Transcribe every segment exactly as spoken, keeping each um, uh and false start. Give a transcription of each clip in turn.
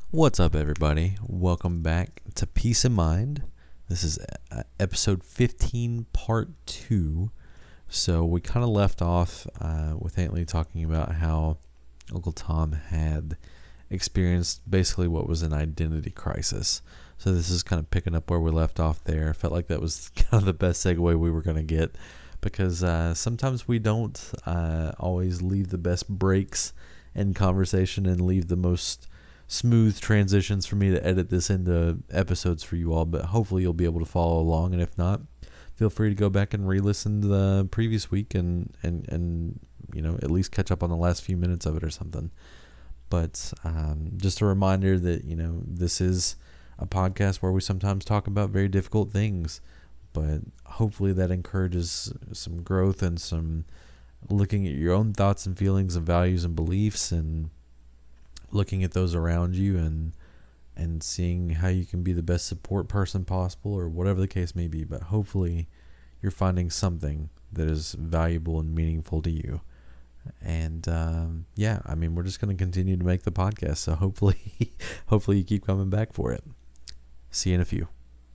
What's up, everybody? Welcome back to Peace of Mind. This is uh, episode fifteen, part two. So we kind of left off uh, with Anthony talking about how Uncle Tom had experienced basically what was an identity crisis. So this is kind of picking up where we left off there. Felt like that was kind of the best segue we were going to get because uh, sometimes we don't uh, always leave the best breaks in conversation and leave the most smooth transitions for me to edit this into episodes for you all, but hopefully you'll be able to follow along, and if not, feel free to go back and re-listen to the previous week and and and you know, at least catch up on the last few minutes of it or something. But um, just a reminder that, you know, this is a podcast where we sometimes talk about very difficult things, but hopefully that encourages some growth and some looking at your own thoughts and feelings and values and beliefs, and looking at those around you and and seeing how you can be the best support person possible, or whatever the case may be. But hopefully you're finding something that is valuable and meaningful to you. And um, yeah, I mean, we're just going to continue to make the podcast. So hopefully, hopefully you keep coming back for it. See you in a few.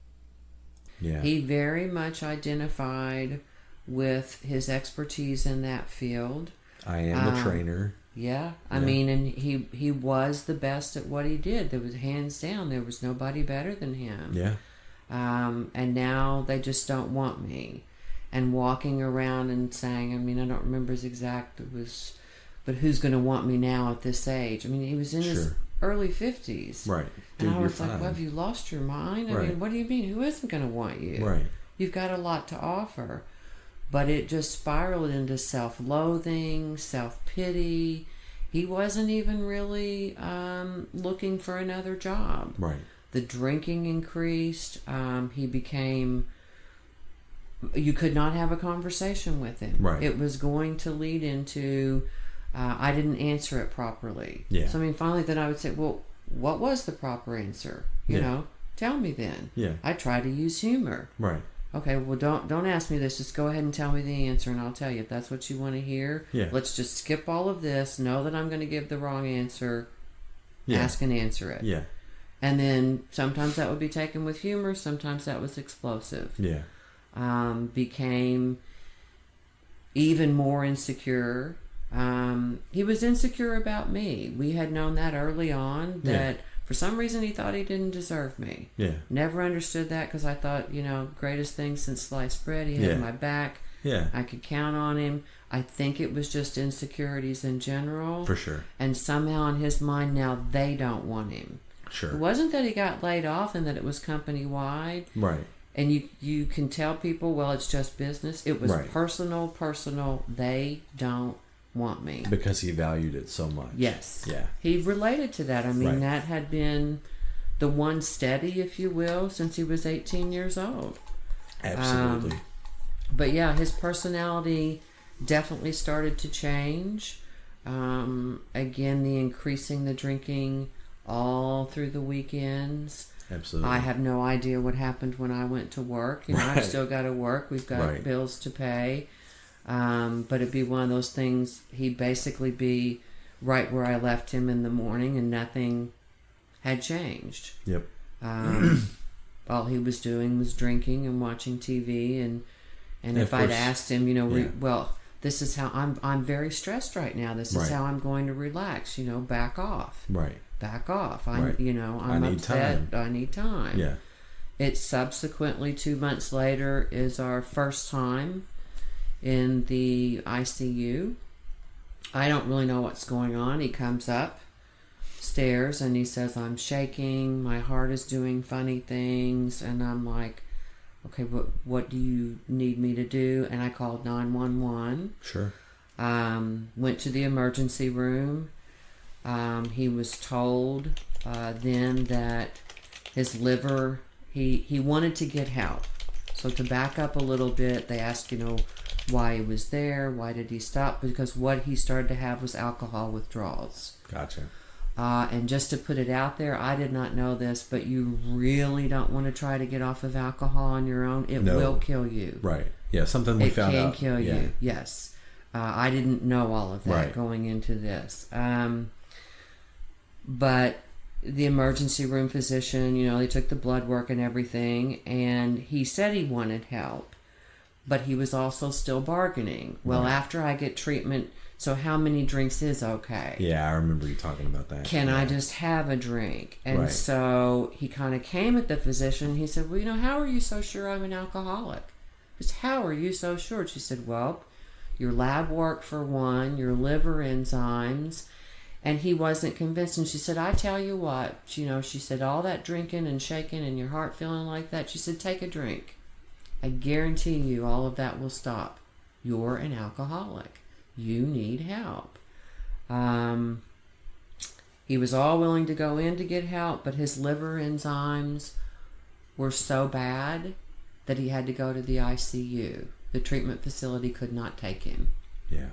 Yeah. He very much identified with his expertise in that field. I am um, a trainer. Yeah, I yeah. mean, and he he was the best at what he did. There was hands down, there was nobody better than him. Yeah. Um, and now they just don't want me. And walking around and saying, I mean, I don't remember his exact, it was, but who's going to want me now at this age? I mean, he was in sure. his early fifties. Right. Dude, and I was like, fine. Well, have you lost your mind? I right. mean, what do you mean? Who isn't going to want you? Right. You've got a lot to offer. But it just spiraled into self-loathing, self-pity. He wasn't even really um, looking for another job. Right. The drinking increased. Um, he became... You could not have a conversation with him. Right. It was going to lead into... Uh, I didn't answer it properly. Yeah. So, I mean, finally then I would say, well, what was the proper answer? You yeah. know, tell me then. Yeah. I try to use humor. Right. Okay, well, don't don't ask me this. Just go ahead and tell me the answer, and I'll tell you if that's what you want to hear. Yeah. Let's just skip all of this. Know that I'm going to give the wrong answer. Yeah. Ask and answer it. Yeah. And then sometimes that would be taken with humor. Sometimes that was explosive. Yeah. Um, became even more insecure. Um, he was insecure about me. We had known that early on that... Yeah. For some reason, he thought he didn't deserve me. Yeah. Never understood that because I thought, you know, greatest thing since sliced bread. He had yeah. my back. Yeah. I could count on him. I think it was just insecurities in general. For sure. And somehow in his mind now they don't want him. Sure. It wasn't that he got laid off and that it was company-wide. Right. And you, you can tell people, well, it's just business. It was right. personal, personal. They don't want me. Because he valued it so much. Yes. Yeah. He related to that. I mean, right. that had been the one steady, if you will, since he was eighteen years old. Absolutely. Um, but yeah, his personality definitely started to change. Um, again, the increasing the drinking all through the weekends. Absolutely. I have no idea what happened when I went to work. You know, right. I've still got to work. We've got right. bills to pay. Um, but it'd be one of those things, he'd basically be right where I left him in the morning and nothing had changed. Yep. Um, all he was doing was drinking and watching T V, and and, and if I'd asked him, you know, yeah. re- well, this is how I'm I'm very stressed right now. This is right. how I'm going to relax, you know, back off. Right. Back off. I right. you know, I'm I need upset. Time. I need time. Yeah. It's subsequently two months later is our first time in the I C U. I don't really know what's going on. He comes up stairs and he says, I'm shaking, my heart is doing funny things, and I'm like, okay, what what do you need me to do? And I called nine one one. Sure. Um, went to the emergency room. Um, he was told uh, then that his liver, he, he wanted to get help. So to back up a little bit, they asked, you know, why he was there, why did he stop? Because what he started to have was alcohol withdrawals. Gotcha. Uh, and just to put it out there, I did not know this, but you really don't want to try to get off of alcohol on your own. It no. will kill you. Right. Yeah, something we it found out. It can kill yeah. you, yes. Uh, I didn't know all of that right. going into this. Um, but the emergency room physician, you know, they took the blood work and everything, and he said he wanted help, but he was also still bargaining. Well, Right. after I get treatment, so how many drinks is okay? Yeah, I remember you talking about that. Can yeah. I just have a drink? And Right. so he kind of came at the physician. He said, well, you know, how are you so sure I'm an alcoholic? Just how are you so sure? She said, well, your lab work for one, your liver enzymes. And he wasn't convinced. And she said, I tell you what, you know, she said, all that drinking and shaking and your heart feeling like that, she said, take a drink. I guarantee you all of that will stop. You're an alcoholic. You need help. Um, he was all willing to go in to get help, but his liver enzymes were so bad that he had to go to the I C U. The treatment facility could not take him. Yeah.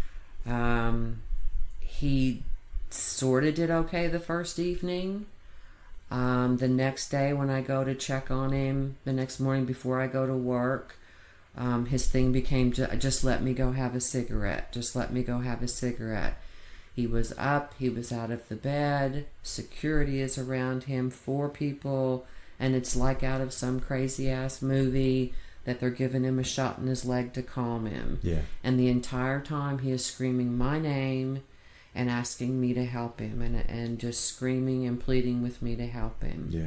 Um, he sort of did okay the first evening. Um, the next day when I go to check on him, the next morning before I go to work, um, his thing became ju- just let me go have a cigarette. Just let me go have a cigarette. He was up. He was out of the bed. Security is around him. Four people. And it's like out of some crazy ass movie that they're giving him a shot in his leg to calm him. Yeah. And the entire time he is screaming my name and asking me to help him, and and just screaming and pleading with me to help him. Yeah.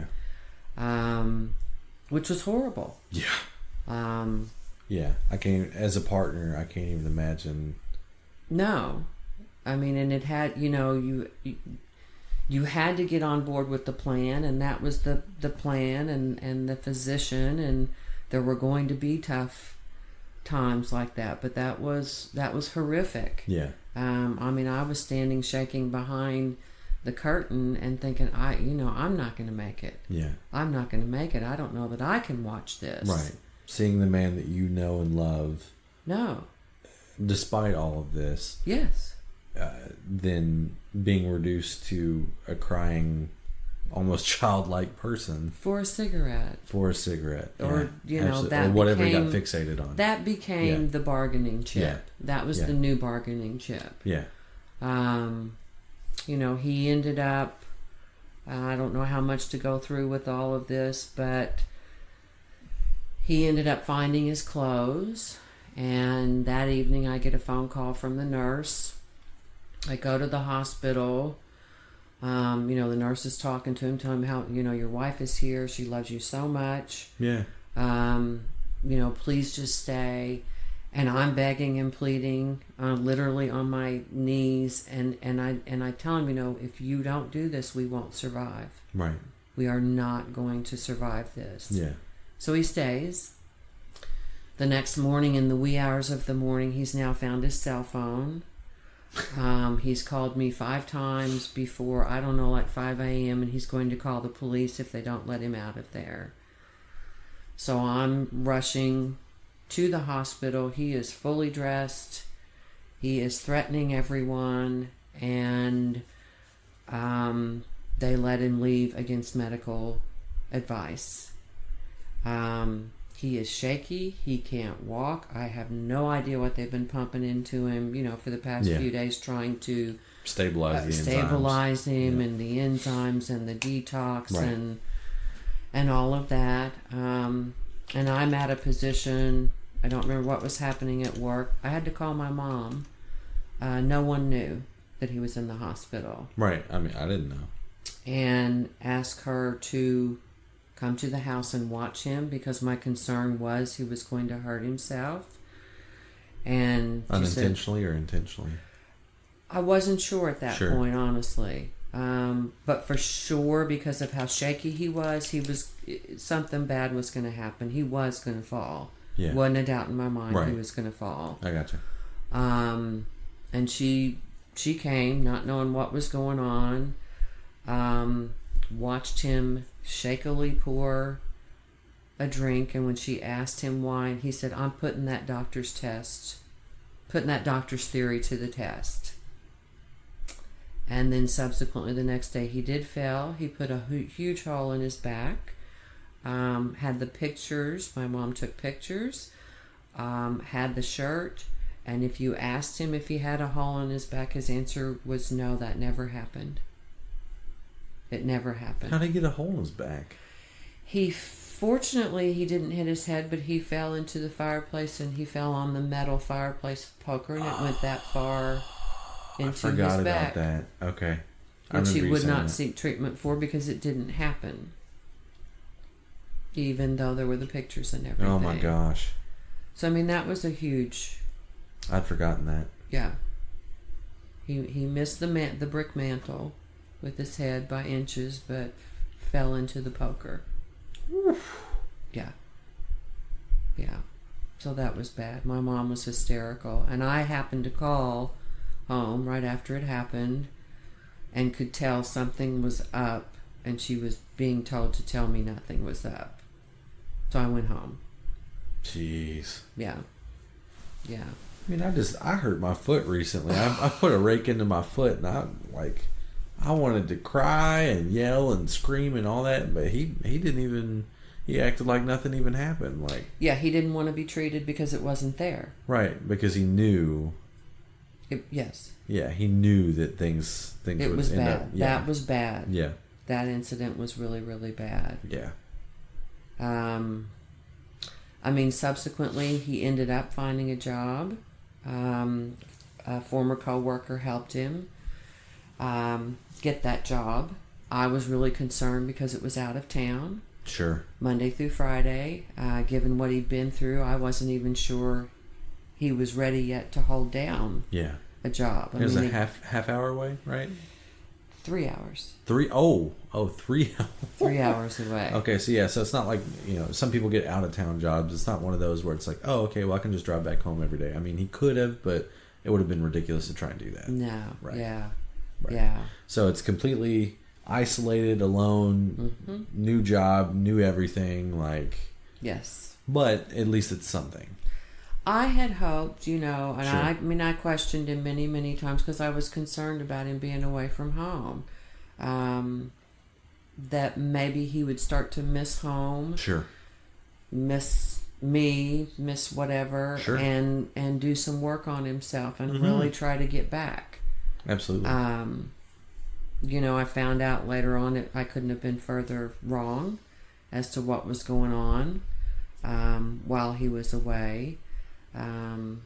Um, which was horrible. Yeah. Um, Yeah. I can't, as a partner, I can't even imagine. no. I mean, and it had, you know, you, you you had to get on board with the plan, and that was the, the plan, and, and the physician, and there were going to be tough times like that, but that was that was horrific. Yeah. Um, I mean, I was standing shaking behind the curtain and thinking, I, you know, I'm not going to make it. Yeah. I'm not going to make it. I don't know that I can watch this. Right. Seeing the man that you know and love, No. despite all of this, Yes. uh, then being reduced to a crying, almost childlike person For a cigarette. for a cigarette, Or, you know, Absolutely. that or whatever he got became- fixated on. That became Yeah. the bargaining chip. Yeah. That was Yeah. the new bargaining chip. yeah, Um, you know, he ended up, I don't know how much to go through with all of this, but he ended up finding his clothes. And that evening I get a phone call from the nurse. I go to the hospital. Um, you know, the nurse is talking to him, telling him how, you know, your wife is here. She loves you so much. yeah, Um, you know, please just stay. And I'm begging and pleading, uh, literally on my knees. And, and I and I tell him, you know, if you don't do this, we won't survive. right, We are not going to survive this. yeah, So he stays. The next morning, in the wee hours of the morning, he's now found his cell phone. Um, he's called me five times before, I don't know, like five a.m., and he's going to call the police if they don't let him out of there. So I'm rushing to the hospital. He is fully dressed. He is threatening everyone, and um, they let him leave against medical advice. Um, he is shaky. He can't walk. I have no idea what they've been pumping into him, you know, for the past Yeah. few days, trying to stabilize uh, the enzymes. stabilize him Yeah. and the enzymes and the detox Right. and and all of that. Um, and I'm at a position, I don't remember what was happening at work. I had to call my mom. Uh, no one knew that he was in the hospital. Right. I mean, I didn't know. And ask her to come to the house and watch him, because my concern was he was going to hurt himself. And she said, Unintentionally or intentionally? I wasn't sure at that Sure. point, honestly. Um, but for sure, because of how shaky he was, he was something bad was going to happen. He was going to fall. Yeah. Wasn't a doubt in my mind Right. he was going to fall. I gotcha. Um, and she she came, not knowing what was going on. Um, watched him shakily pour a drink, and when she asked him why, he said, "I'm putting that doctor's test, putting that doctor's theory to the test." And then subsequently the next day he did fail. He put a hu- huge hole in his back. Um, had the pictures. My mom took pictures. Um, had the shirt. And if you asked him if he had a hole in his back, his answer was no, that never happened. It never happened. How'd he get a hole in his back? He fortunately he didn't hit his head, but he fell into the fireplace and he fell on the metal fireplace poker, and it went that far into I forgot his about back, that. Okay. I which he remember you would saying not that. seek treatment for because it didn't happen, even though there were the pictures and everything. Oh my gosh. So I mean, that was a huge, I'd forgotten that. yeah. He he missed the man, the brick mantle with his head by inches, but fell into the poker. Oof. Yeah. Yeah. So that was bad. My mom was hysterical, and I happened to call home right after it happened and could tell something was up, and she was being told to tell me nothing was up. So I went home. Jeez. Yeah. Yeah. I mean, I just I hurt my foot recently. I, I put a rake into my foot, and I like I wanted to cry and yell and scream and all that, but he he didn't even he acted like nothing even happened. Like Yeah, he didn't want to be treated because it wasn't there. right because he knew. It, yes. Yeah, he knew that things things It would was end bad. up. Yeah, That was bad. yeah, That incident was really, really bad. yeah. Um, I mean, subsequently, he ended up finding a job. Um, a former coworker helped him um, get that job. I was really concerned because it was out of town, Sure. Monday through Friday. Uh, given what he'd been through, I wasn't even sure he was ready yet to hold down Yeah. a job. I It was mean, a it- half half hour away, right? three hours. Three oh oh three. Three hours away. Okay, so yeah, so it's not like, you know, some people get out of town jobs. It's not one of those where it's like, oh, okay, well, I can just drive back home every day. I mean, he could have, but it would have been ridiculous to try and do that. No. Right. Yeah. Right. Yeah. So it's completely isolated, alone, hmm new job, new everything, like, Yes. but at least it's something. I had hoped, you know, and Sure. I, I mean, I questioned him many, many times because I was concerned about him being away from home. Um, that maybe he would start to miss home, Sure. miss me, miss whatever, Sure. and and do some work on himself and Mhm. really try to get back. Absolutely. Um, you know, I found out later on that I couldn't have been further wrong as to what was going on um, while he was away. Um,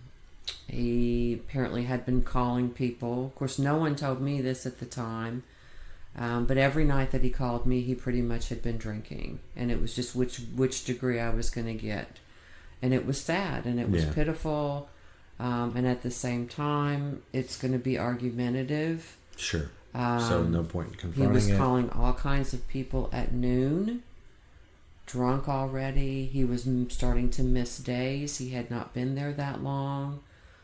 he apparently had been calling people. Of course, no one told me this at the time. Um, but every night that he called me, he pretty much had been drinking. And it was just which which degree I was going to get. And it was sad and it was Yeah. pitiful. Um, and at the same time, it's going to be argumentative. Sure. Um, So no point in he confronting was it. calling all kinds of people at noon, drunk already. He was m- starting to miss days. He had not been there that long.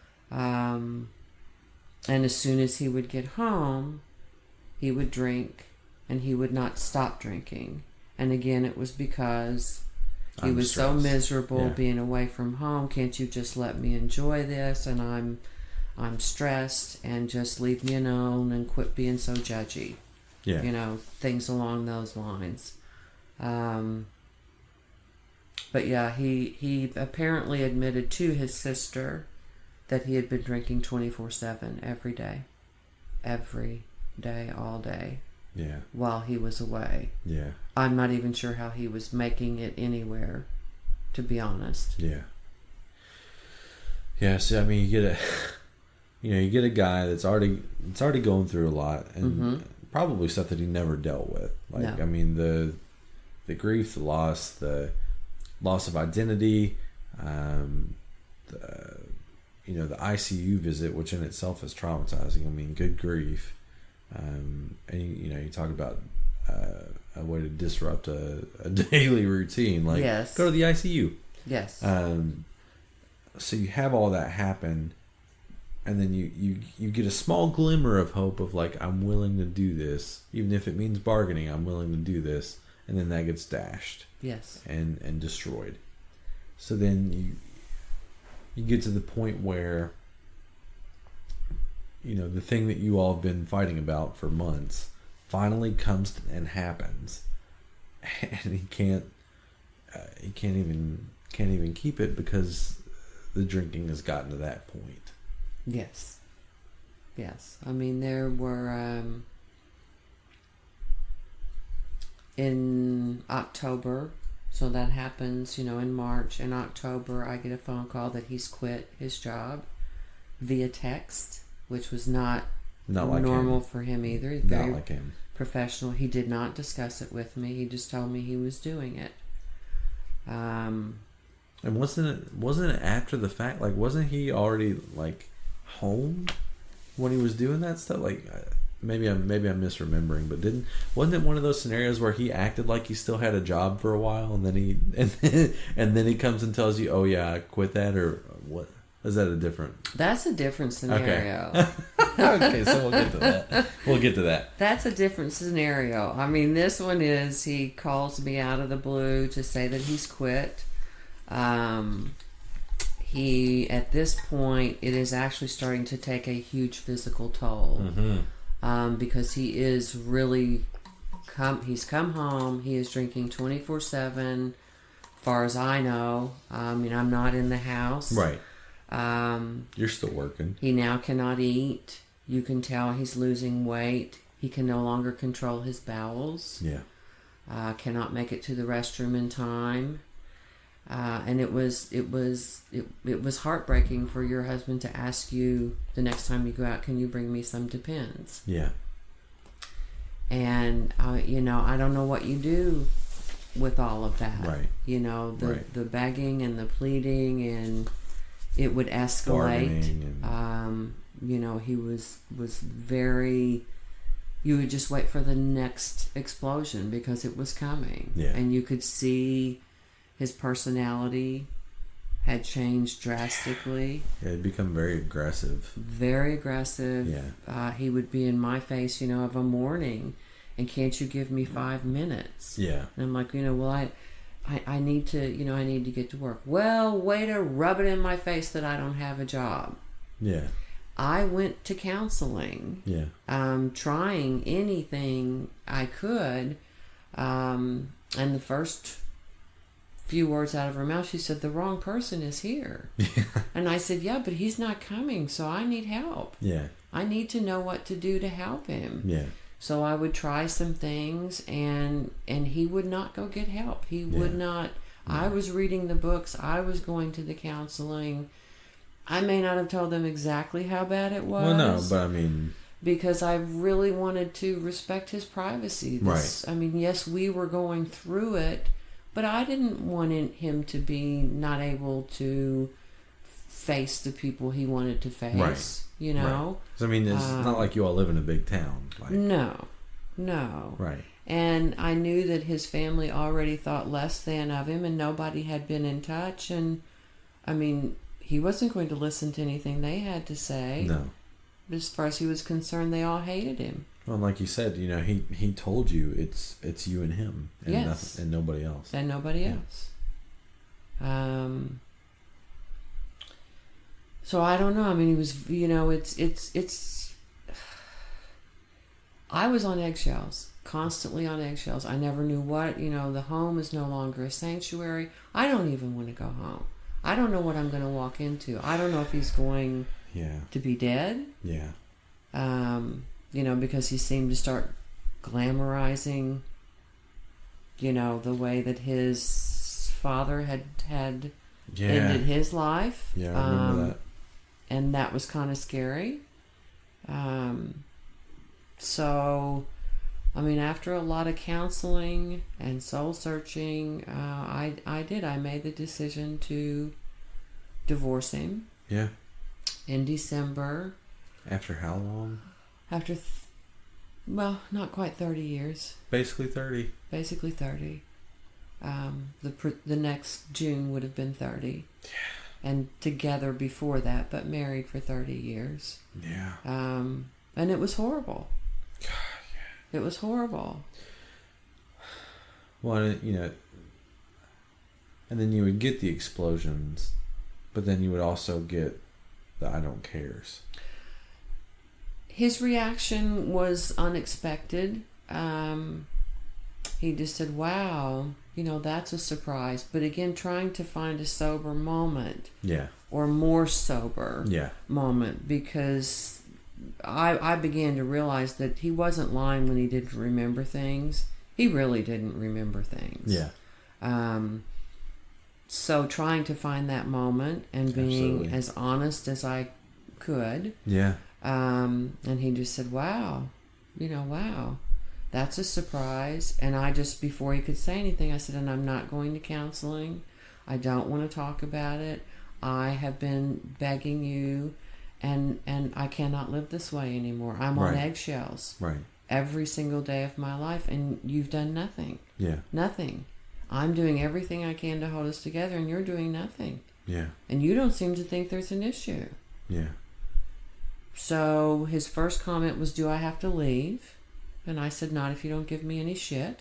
Um, and as soon as he would get home, he would drink and he would not stop drinking. And again, it was because he I'm was so stressed. miserable Yeah. being away from home. Can't you just let me enjoy this? And I'm I'm stressed, and just leave me alone and quit being so judgy. Yeah. You know, things along those lines. Um, but yeah, he, he apparently admitted to his sister that he had been drinking twenty-four seven every day. Every day, all day, Yeah. while he was away. Yeah. I'm not even sure how he was making it anywhere, to be honest. Yeah. Yeah, so I mean you get a you know, you get a guy that's already it's already going through a lot and Mhm. probably stuff that he never dealt with. Like No. I mean the the grief, the loss, the loss of identity, um the you know, the I C U visit, which in itself is traumatizing. I mean, good grief. Um and you, you know, you talk about uh, a way to disrupt a, a daily routine, like Yes. go to the I C U. Yes. Um, so you have all that happen, and then you, you, you get a small glimmer of hope of like, I'm willing to do this, even if it means bargaining, I'm willing to do this, and then that gets dashed yes. and, and destroyed. So then you you get to the point where, you know, the thing that you all have been fighting about for months finally comes and happens, and he can't uh, he can't even can't even keep it because the drinking has gotten to that point. Yes. Yes. I mean, there were, um, in October, so that happens, you know, in March. In October, I get a phone call that he's quit his job via text, which was not, Not like normal him. for him either. He's Not very like him. professional. He did not discuss it with me. He just told me he was doing it. Um, And wasn't it wasn't it after the fact? Like, wasn't he already like home when he was doing that stuff? Like, uh, maybe I'm maybe I'm misremembering, but didn't wasn't it one of those scenarios where he acted like he still had a job for a while, and then he and then, and then he comes and tells you, "Oh yeah, I quit that," or what? Is that a different? that's a different scenario. Okay, so we'll get to that. We'll get to that. That's a different scenario. I mean, this one is he calls me out of the blue to say that he's quit. Um, he, at this point, it is actually starting to take a huge physical toll. Mm-hmm. Um, because he is really come. He's come home. He is drinking twenty-four seven. Far as I know, I mean, I'm not in the house. Right. Um, You're still working. he now cannot eat. You can tell he's losing weight. He can no longer control his bowels. Yeah. Uh, cannot make it to the restroom in time. Uh, and it was it was it, it was heartbreaking for your husband to ask you the next time you go out, can you bring me some Depends? Yeah. And uh, you know, I don't know what you do with all of that. Right. You know, the Right. the begging and the pleading, and it would escalate. Bargaining and- Um, you know, he was was very. You would just wait for the next explosion because it was coming. Yeah. And you could see his personality had changed drastically. Yeah, it'd become very aggressive. Very aggressive. Yeah. Uh, he would be in my face, you know, of a morning, and can't you give me five minutes? Yeah. And I'm like, you know, well, I, I, I need to, you know, I need to get to work. Well, way to rub it in my face that I don't have a job. Yeah. I went to counseling, Yeah. um, trying anything I could, um, and the first few words out of her mouth, she said, the wrong person is here. And I said, yeah, but he's not coming, so I need help. Yeah. I need to know what to do to help him. Yeah. So I would try some things, and and he would not go get help. He would Yeah. not. I was reading the books. I was going to the counseling. I may not have told them exactly how bad it was. Well, no, but I mean, because I really wanted to respect his privacy. This, right. I mean, yes, we were going through it, but I didn't want him to be not able to face the people he wanted to face. Right. You know? Right. 'Cause, I mean, it's um, not like you all live in a big town. Like, no. No. Right. And I knew that his family already thought less than of him, and nobody had been in touch. And, I mean, he wasn't going to listen to anything they had to say. No. As far as he was concerned, they all hated him. Well, like you said, you know, he, he told you it's it's you and him, and Yes. nothing, and nobody else. And nobody Yeah. else. Um. So I don't know. I mean, he was, you know, it's it's it's. I was on eggshells, constantly on eggshells. I never knew what, you know, the home is no longer a sanctuary. I don't even want to go home. I don't know what I'm going to walk into. I don't know if he's going Yeah. to be dead. Yeah. Um, you know, because he seemed to start glamorizing, you know, the way that his father had had Yeah. ended his life. Yeah, I remember um, that. And that was kind of scary. Um, so, I mean, after a lot of counseling and soul searching, uh, I I did. I made the decision to divorce him Yeah. in December. After how long? After, th- well, not quite thirty years. Basically thirty. Basically thirty. Um, the pr- the next June would have been thirty. Yeah. And together before that, but married for thirty years. Yeah. Um, and it was horrible. God, yeah. It was horrible. Well, you know, and then you would get the explosions, but then you would also get the I don't cares. His reaction was unexpected. Um, he just said, wow, you know, that's a surprise. But again, trying to find a sober moment Yeah. or more sober Yeah. moment, because I, I began to realize that he wasn't lying when he didn't remember things. he really didn't remember things. Yeah. Um, so trying to find that moment and being Absolutely. as honest as I could. Yeah. Um, and he just said, wow, you know, wow, that's a surprise. And I just, before he could say anything, I said, and I'm not going to counseling. I don't want to talk about it. I have been begging you, and, and I cannot live this way anymore. I'm on Right. eggshells Right. every single day of my life, and you've done nothing. Yeah. Nothing. I'm doing everything I can to hold us together, and you're doing nothing. Yeah. And you don't seem to think there's an issue. Yeah. So his first comment was, do I have to leave? And I said, not if you don't give me any shit.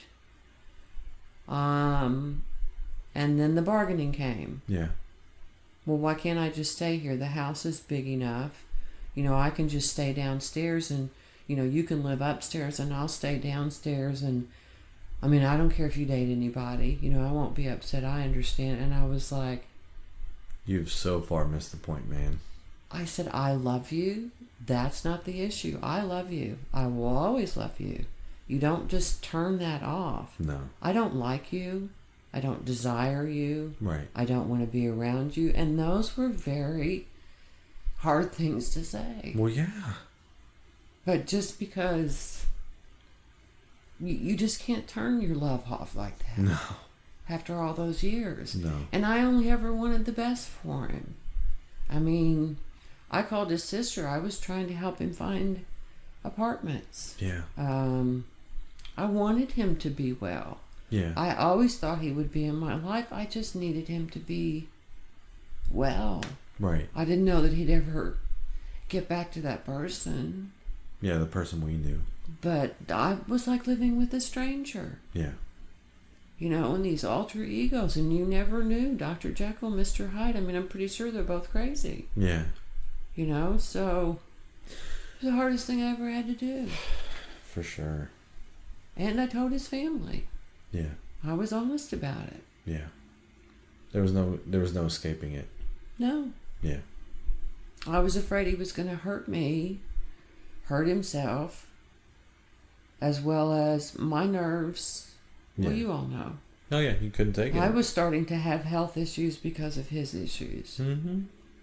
Um, and then the bargaining came. Yeah. Well, why can't I just stay here? The house is big enough. You know, I can just stay downstairs, and, you know, you can live upstairs and I'll stay downstairs. And, I mean, I don't care if you date anybody. You know, I won't be upset. I understand. And I was like, You've so far missed the point, man. I said, I love you. That's not the issue. I love you. I will always love you. You don't just turn that off. No. I don't like you. I don't desire you. Right. I don't want to be around you. And those were very hard things to say. Well, yeah. But just because you, you just can't turn your love off like that No. after all those years. No. And I only ever wanted the best for him. I mean, I called his sister. I was trying to help him find apartments. Yeah. Um, I wanted him to be well. Yeah. I always thought he would be in my life. I just needed him to be well. Right. I didn't know that he'd ever get back to that person. Yeah, the person we knew. But I was like living with a stranger. Yeah. You know, and these alter egos, and you never knew Doctor Jekyll, Mister Hyde. I mean, I'm pretty sure they're both crazy. Yeah. You know, so it was the hardest thing I ever had to do. For sure. And I told his family. Yeah. I was honest about it. Yeah. There was no there was no escaping it. No. Yeah. I was afraid he was going to hurt me, hurt himself, as well as my nerves. Yeah. Well, you all know. Oh yeah, you couldn't take it. I was starting to have health issues because of his issues. Mm-hmm.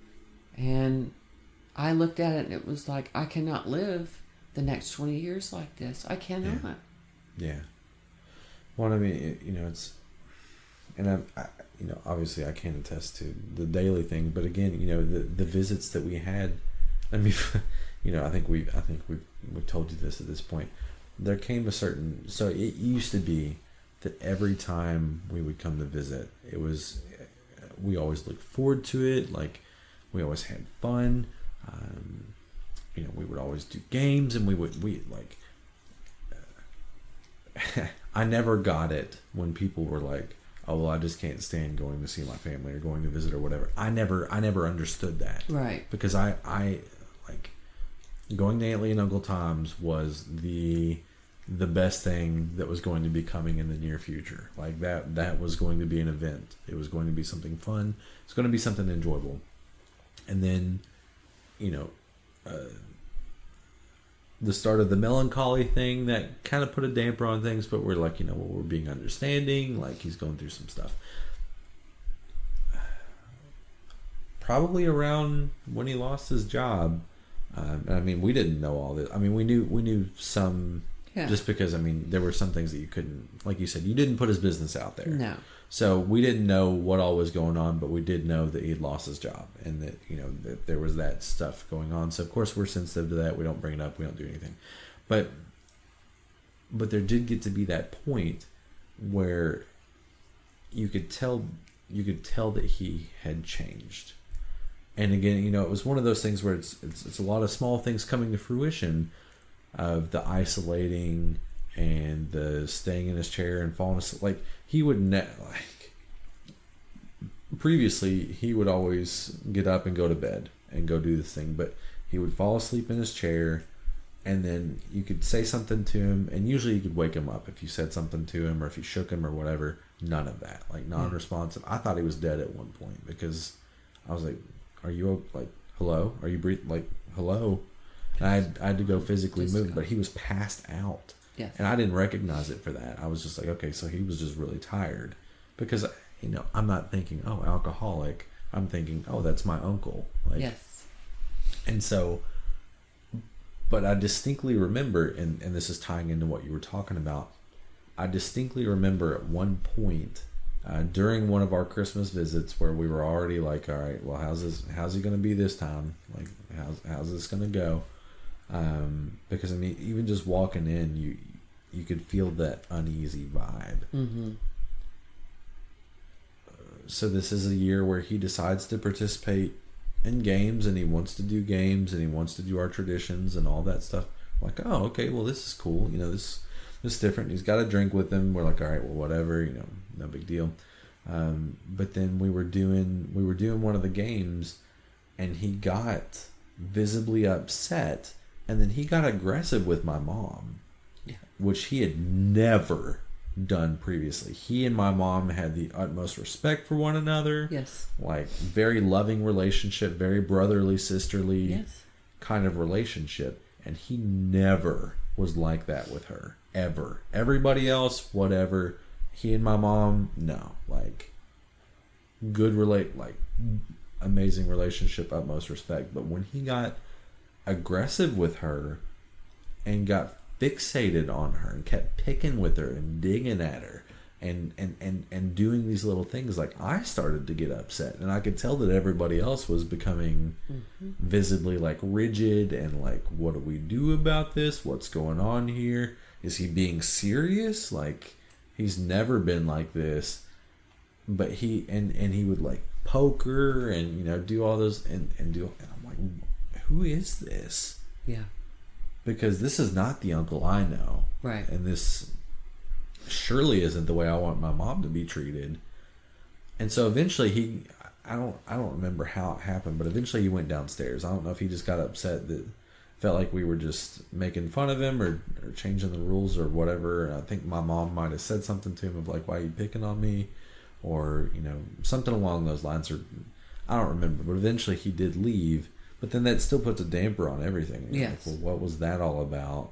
And I looked at it and it was like, I cannot live the next twenty years like this. I cannot. Yeah. Well, I mean, it, you know, it's, and I'm, I, you know, obviously I can't attest to the daily thing, but again, you know, the the visits that we had, I mean, you know, I think we, I think we we told you this at this point. There came a certain, so it used to be that every time we would come to visit, it was, we always looked forward to it. Like, we always had fun. Um, you know, we would always do games, and we would, we like, uh, I never got it when people were like, oh, well, I just can't stand going to see my family or going to visit or whatever. I never, I never understood that. Right. Because I, I, like, going to Aunt Lee and Uncle Tom's was the the best thing that was going to be coming in the near future. Like, that that was going to be an event. It was going to be something fun. It's going to be something enjoyable. And then, you know, uh, the start of the melancholy thing that kind of put a damper on things, but we're like, you know, well, we're being understanding. Like, he's going through some stuff. Probably around when he lost his job. Um, I mean, we didn't know all this. I mean, we knew we knew some, Yeah. just because, I mean, there were some things that you couldn't, like you said, you didn't put his business out there. No. So we didn't know what all was going on, but we did know that he had lost his job and that, you know, that there was that stuff going on. So of course we're sensitive to that. We don't bring it up. We don't do anything. But, but there did get to be that point where you could tell, you could tell that he had changed. And again, you know, it was one of those things where it's, it's, it's a lot of small things coming to fruition of the isolating and the staying in his chair and falling asleep. Like, he would ne- like previously he would always get up and go to bed and go do this thing, but he would fall asleep in his chair, and then you could say something to him, and usually you could wake him up if you said something to him or if you shook him or whatever. None of that. Like, non-responsive. I thought he was dead at one point because I was like, are you like, hello? Are you breathing? Like, hello? And I had, I had to go physically Just move, go. but he was passed out. Yes. And I didn't recognize it for that. I was just like, okay, so he was just really tired. Because, you know, I'm not thinking, oh, alcoholic. I'm thinking, oh, that's my uncle. Like, yes. And so, but I distinctly remember, and, and this is tying into what you were talking about, I distinctly remember at one point uh, during one of our Christmas visits where we were already like, all right, well, how's this, how's he going to be this time? Like, how's, how's this going to go? Um, because I mean, even just walking in, you, you could feel that uneasy vibe. Mm-hmm. So this is a year where he decides to participate in games, and he wants to do games, and he wants to do our traditions and all that stuff. I'm like, oh, okay, well, this is cool. You know, this this is different. He's got a drink with him. We're like, all right, well, whatever. You know, no big deal. Um, but then we were doing we were doing one of the games, and he got visibly upset, and then he got aggressive with my mom, yeah. which he had never done previously. He and my mom had the utmost respect for one another. Yes. Like, very loving relationship, very brotherly, sisterly Yes. kind of relationship. And he never was like that with her. Ever. Everybody else, whatever. He and my mom, no. Like, good relate, like, amazing relationship, utmost respect. But when he got aggressive with her and got fixated on her and kept picking with her and digging at her and, and, and, and doing these little things, like, I started to get upset, and I could tell that everybody else was becoming mm-hmm. visibly like rigid and like, what do we do about this? What's going on here? Is he being serious? Like, he's never been like this. But he and, and he would like poke her and, you know, do all those and, and do and I'm like, who is this? Yeah. Because this is not the uncle I know. Right. And this surely isn't the way I want my mom to be treated. And so eventually he, I don't, I don't remember how it happened, but eventually he went downstairs. I don't know if he just got upset that felt like we were just making fun of him or, or changing the rules or whatever. And I think my mom might have said something to him of like, why are you picking on me? Or, you know, something along those lines. Or I don't remember, but eventually he did leave. But then that still puts a damper on everything. Yes. Like, well, what was that all about?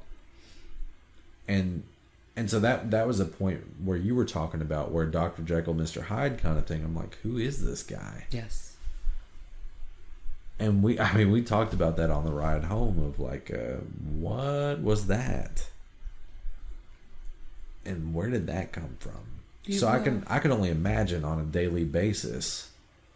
And and so that that was a point where you were talking about where Doctor Jekyll, Mister Hyde kind of thing. I'm like, who is this guy? Yes. And we, I mean, we talked about that on the ride home of like, uh, what was that? And where did that come from? You so will. I can I can only imagine on a daily basis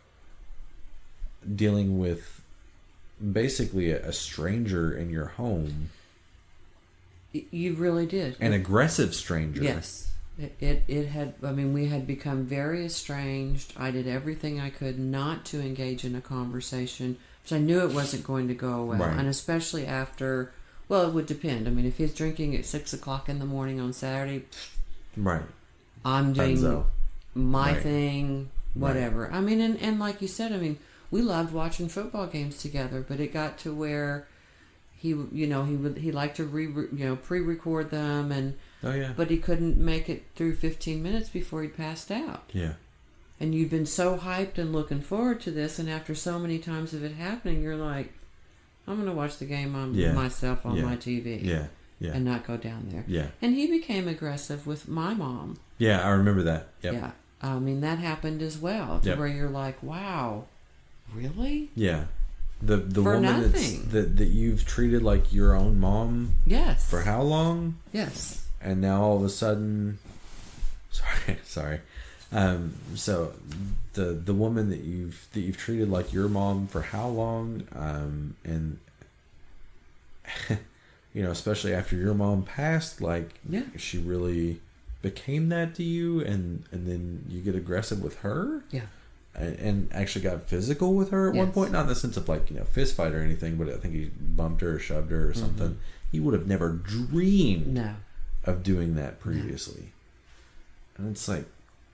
dealing with basically a, a stranger in your home. You really did. An aggressive stranger. Yes. It, it it had, I mean, we had become very estranged. I did everything I could not to engage in a conversation, because I knew it wasn't going to go well. Right. And especially after, well, it would depend. I mean, if he's drinking at six o'clock in the morning on Saturday, Right. I'm doing Enzo. my Right. thing, whatever. Right. I mean, and, and like you said, I mean, we loved watching football games together, but it got to where he, you know, he would he liked to re, you know, pre-record them, and Oh yeah. but he couldn't make it through fifteen minutes before he passed out. Yeah. And you've been so hyped and looking forward to this, and after so many times of it happening, you're like, I'm going to watch the game on Yeah. myself on Yeah. my T V. Yeah. Yeah. And not go down there. Yeah. And he became aggressive with my mom. Yeah, I remember that. Yep. Yeah. I mean, that happened as well, to Yep. where you're like, wow, really? Yeah. The the For woman that's, nothing. that that you've treated like your own mom Yes. for how long? Yes. And now all of a sudden, sorry, sorry. Um, so the the woman that you've that you've treated like your mom for how long? Um, and you know, especially after your mom passed, like, Yeah. she really became that to you, and and then you get aggressive with her. Yeah. And, and actually got physical with her at one Yes. point, not in the sense of like, you know, fist fight or anything, but I think he bumped her or shoved her or something. Mm-hmm. He would have never dreamed No. of doing that previously. And it's like,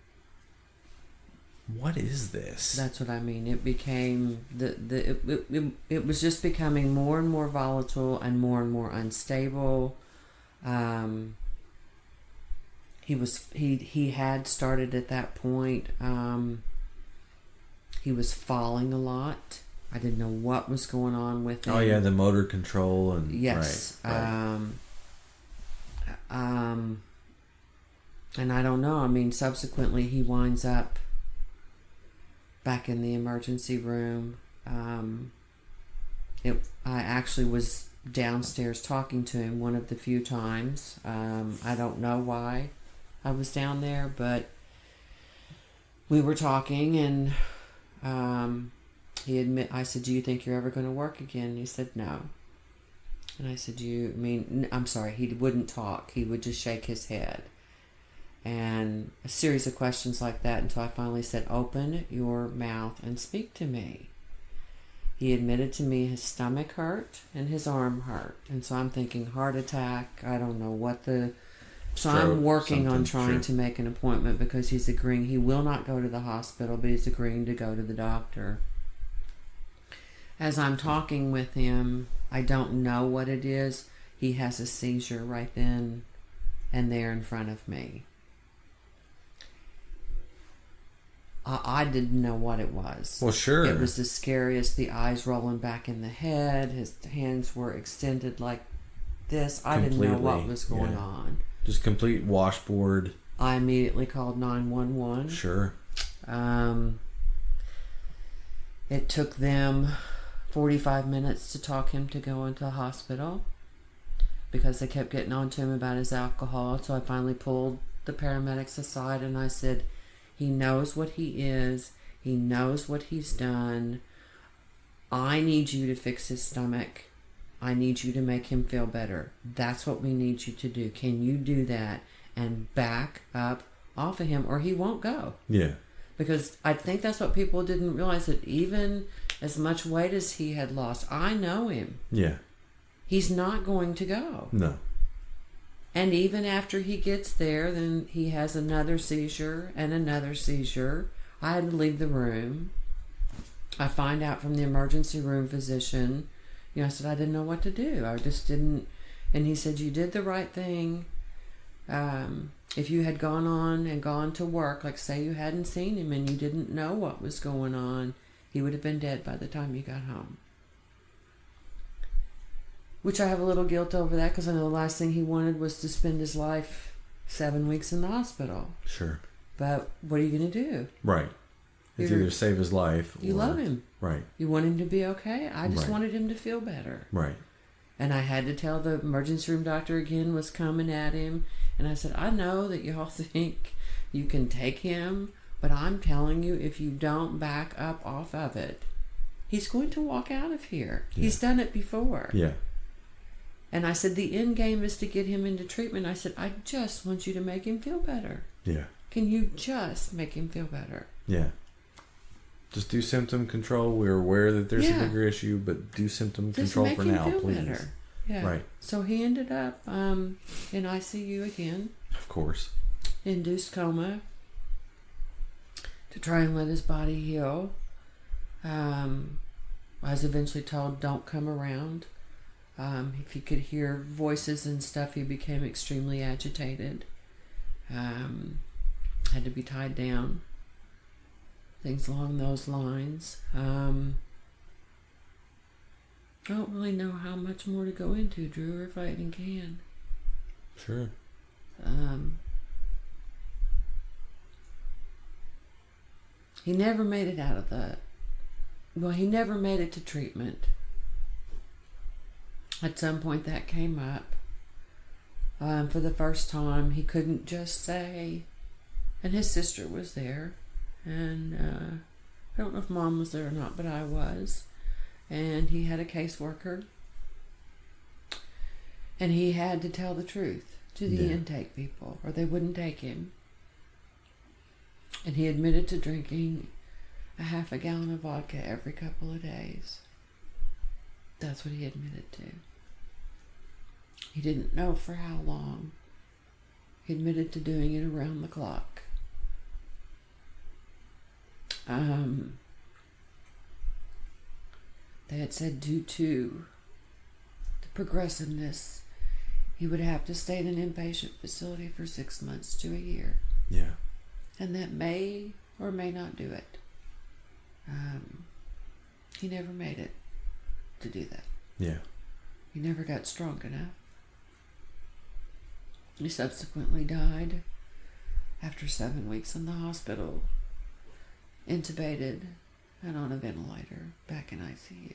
what is this? That's what I mean. It became the the it, it, it, it was just becoming more and more volatile and more and more unstable. Um, he was he he had started at that point. Um, he was falling a lot. I didn't know what was going on with him. Oh yeah, the motor control and Yes. right, right. Um, Um, and I don't know. I mean, subsequently he winds up back in the emergency room. Um, it, I actually was downstairs talking to him one of the few times. Um, I don't know why I was down there, but we were talking, and um, he admit. I said, "Do you think you're ever going to work again?" And he said, "No." And I said, "You I mean?" I'm sorry. He wouldn't talk. He would just shake his head, and a series of questions like that until I finally said, "Open your mouth and speak to me." He admitted to me his stomach hurt and his arm hurt, and so I'm thinking heart attack. I don't know what the. So Stroke, I'm working on something, trying sure. to make an appointment because he's agreeing. He will not go to the hospital, but he's agreeing to go to the doctor. As I'm talking with him, I don't know what it is. He has a seizure right then and there in front of me. I, I didn't know what it was. Well, sure. It was the scariest. The eyes rolling back in the head. His hands were extended like this. I didn't know what Completely, was going yeah. on. Just complete washboard. I immediately called nine one one. Sure. Um, it took them forty-five minutes to talk him to go into the hospital because they kept getting on to him about his alcohol. So I finally pulled the paramedics aside and I said, he knows what he is. He knows what he's done. I need you to fix his stomach. I need you to make him feel better. That's what we need you to do. Can you do that and back up off of him, or he won't go? Yeah. Because I think that's what people didn't realize, that even as much weight as he had lost, I know him. Yeah. He's not going to go. No. And even after he gets there, then he has another seizure and another seizure. I had to leave the room. I find out from the emergency room physician, you know, I said I didn't know what to do. I just didn't. And he said, you did the right thing. Um, if you had gone on and gone to work, like say you hadn't seen him and you didn't know what was going on, he would have been dead by the time you got home. Which I have a little guilt over that, because I know the last thing he wanted was to spend his life seven weeks in the hospital. Sure. But what are you going to do? Right. It's You're- either save his life or... You love him. Right. You want him to be okay. I just Right. wanted him to feel better. Right. And I had to tell the emergency room doctor again was coming at him. And I said, I know that y'all think you can take him, but I'm telling you, if you don't back up off of it, he's going to walk out of here. Yeah. He's done it before. Yeah. And I said, the end game is to get him into treatment. I said, I just want you to make him feel better. Yeah. Can you just make him feel better? Yeah. Just do symptom control. We're aware that there's Yeah. a bigger issue, but do symptom Just control make for him now, feel please. better. Yeah. Right. So he ended up um, in I C U again, Of course. induced coma, to try and let his body heal. Um, I was eventually told, don't come around. Um, if he could hear voices and stuff, he became extremely agitated. Um, had to be tied down. Things along those lines. Um, I don't really know how much more to go into, Drew, or if I even can. Sure. Um, he never made it out of the... Well, he never made it to treatment. At some point that came up. Um, for the first time, he couldn't just say... And his sister was there. And uh, I don't know if Mom was there or not, but I was. And he had a caseworker. And he had to tell the truth to the Yeah. intake people, or they wouldn't take him. And he admitted to drinking a half a gallon of vodka every couple of days. That's what he admitted to. He didn't know for how long. He admitted to doing it around the clock. Um, they had said due to the progressiveness, he would have to stay in an inpatient facility for six months to a year. Yeah. And that may or may not do it. Um, he never made it to do that. Yeah. He never got strong enough. He subsequently died after seven weeks in the hospital, intubated and on a ventilator, back in I C U.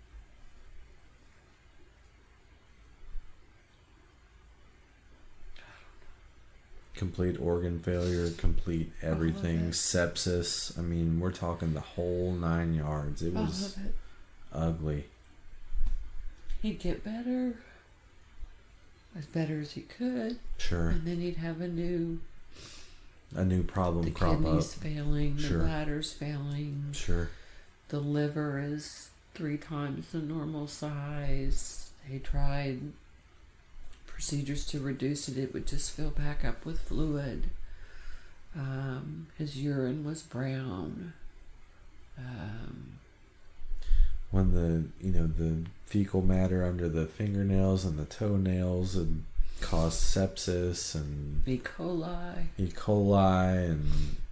Complete organ failure, complete everything, All of it. sepsis. I mean, we're talking the whole nine yards. It All was of it. ugly. He'd get better, as better as he could, Sure. and then he'd have a new, A new problem the crop up. kidneys failing, Sure. the bladder's failing, Sure. the liver is three times the normal size. They tried procedures to reduce it, it would just fill back up with fluid. Um, his urine was brown. Um, When the, you know, the fecal matter under the fingernails and the toenails and caused sepsis and E. coli. E. coli and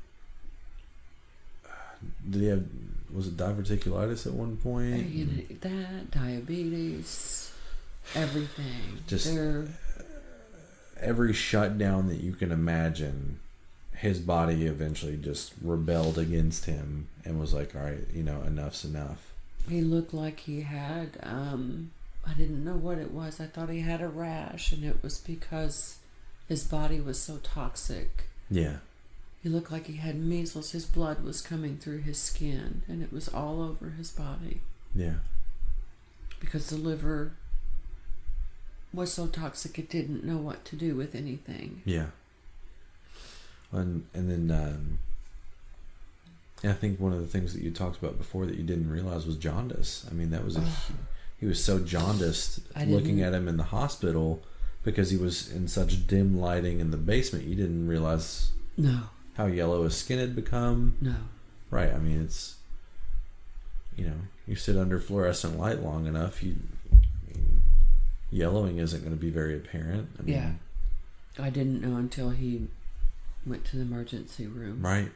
uh, did he have, was it diverticulitis at one point? You know, that, diabetes, everything. Just- They're, Every shutdown that you can imagine, his body eventually just rebelled against him and was like, all right, you know, enough's enough. he looked like he had, um, I didn't know what it was. I thought he had a rash, and it was because his body was so toxic. Yeah. He looked like he had measles. His blood was coming through his skin, and it was all over his body Yeah. because the liver was so toxic it didn't know what to do with anything. Yeah. And, and then um, I think one of the things that you talked about before that you didn't realize was jaundice. I mean, that was a, he was so jaundiced I looking didn't- at him in the hospital because he was in such dim lighting in the basement. You didn't realize No, how yellow his skin had become. no. Right. I mean, it's, you know, you sit under fluorescent light long enough, you, I mean, yellowing isn't going to be very apparent. I mean, Yeah. I didn't know until he went to the emergency room. Right.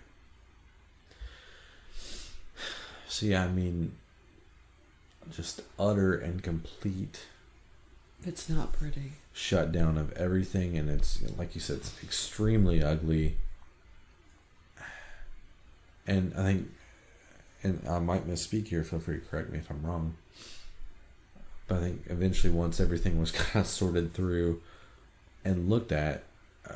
So, yeah, I mean, just utter and complete It's not pretty. shutdown of everything. And it's, like you said, it's extremely ugly. And I think, and I might misspeak here, feel free to correct me if I'm wrong. But I think eventually, once everything was kind of sorted through and looked at, uh,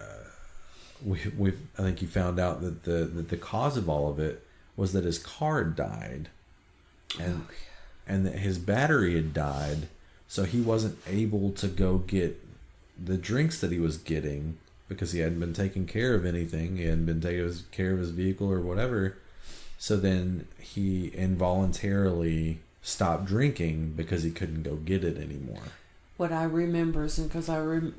we we I think you found out that the that the cause of all of it was that his car died, and Oh, and that his battery had died, so he wasn't able to go get the drinks that he was getting because he hadn't been taking care of anything. He hadn't been taking care of his vehicle or whatever. So then he involuntarily stopped drinking because he couldn't go get it anymore. What I remember is because I rem-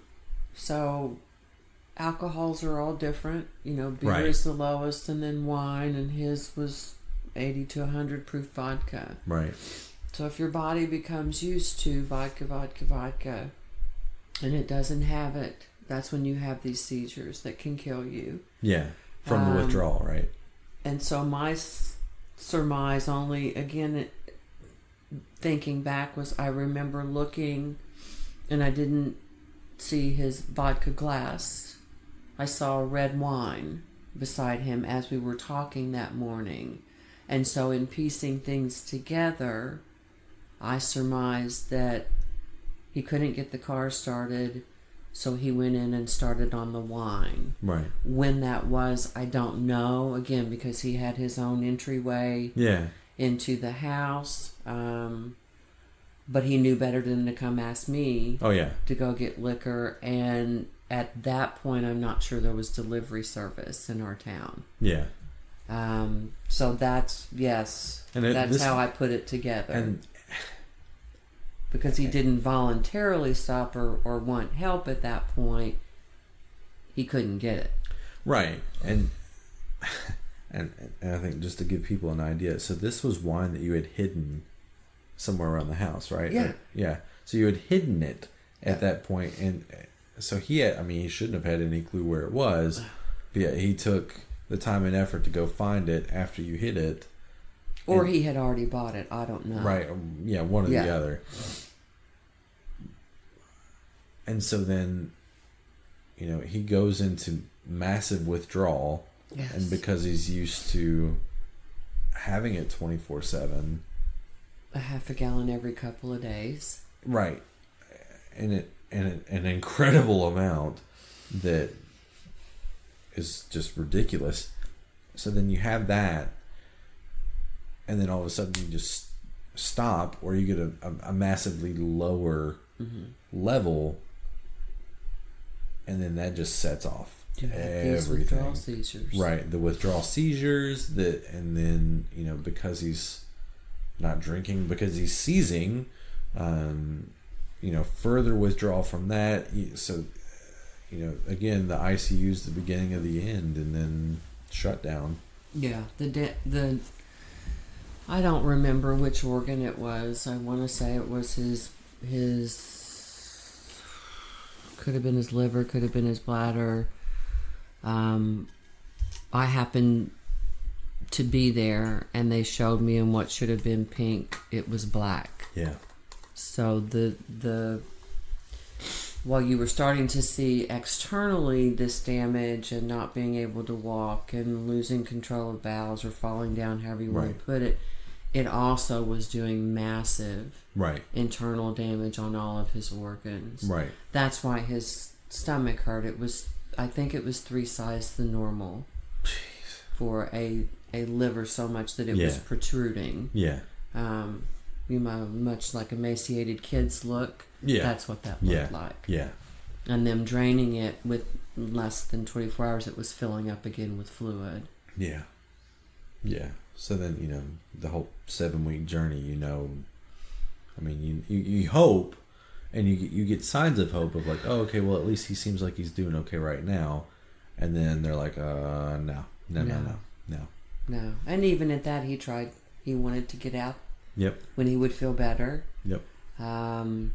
so alcohols are all different. You know, beer Right. is the lowest, and then wine, and his was eighty to one hundred proof vodka. Right. So if your body becomes used to vodka, vodka, vodka, and it doesn't have it, that's when you have these seizures that can kill you. Yeah. From the Um, withdrawal, right? And so my s- surmise, only again it, thinking back, was I remember looking, and I didn't see his vodka glass. I saw red wine beside him as we were talking that morning. And so in piecing things together, I surmised that he couldn't get the car started, so he went in and started on the wine. Right. When that was, I don't know, again, because he had his own entryway Yeah. into the house. Um, but he knew better than to come ask me Oh, yeah. to go get liquor. And at that point, I'm not sure there was delivery service in our town. Yeah. Um, so that's, yes, And it- that's this- how I put it together. And because he didn't voluntarily stop or, or want help at that point, he couldn't get it. right. And and and I think just to give people an idea, so this was wine that you had hidden somewhere around the house, right? Yeah. Or- yeah. So you had hidden it at that point, and so he had, I mean, he shouldn't have had any clue where it was, but yeah, he took the time and effort to go find it after you hid it. Or And- he had already bought it. I don't know. Right. um, Yeah, one or Yeah. the other. And so then you know, he goes into massive withdrawal, Yes. and because he's used to having it twenty-four seven, A half a gallon every couple of days. right, and it and it, an incredible amount that is just ridiculous. So then you have that, and then all of a sudden you just stop, or you get a, a, a massively lower Mm-hmm. level, and then that just sets off You have these withdrawal everything. seizures. Right, the withdrawal seizures, that, and then, you know, because he's not drinking, because he's seizing, um, you know, further withdrawal from that. So, you know, again, the I C U is the beginning of the end, and then shutdown. Yeah. The de- the I don't remember which organ it was. I want to say it was his his could have been his liver, could have been his bladder. Um, I happened to be there, and they showed me in what should have been pink. It was black. Yeah. So the the while you were starting to see externally this damage and not being able to walk and losing control of bowels or falling down, however you want Right. to put it, it also was doing massive Right. internal damage on all of his organs. Right. That's why his stomach hurt. It was, I think it was three sizes the normal for a a liver, so much that it was Yeah. protruding. Yeah. Um, you know, much like emaciated kids look. Yeah. That's what that looked Yeah. like. Yeah. And them draining it with less than twenty-four hours, it was filling up again with fluid. Yeah. Yeah. So then, you know, the whole seven week journey, you know, I mean, you, you, you hope, and you get, you get signs of hope of like, oh, okay, well, at least he seems like he's doing okay right now. And then they're like, uh, no, no, no, No. no, no. No. And even at that, he tried, he wanted to get out Yep. when he would feel better. Yep. Um,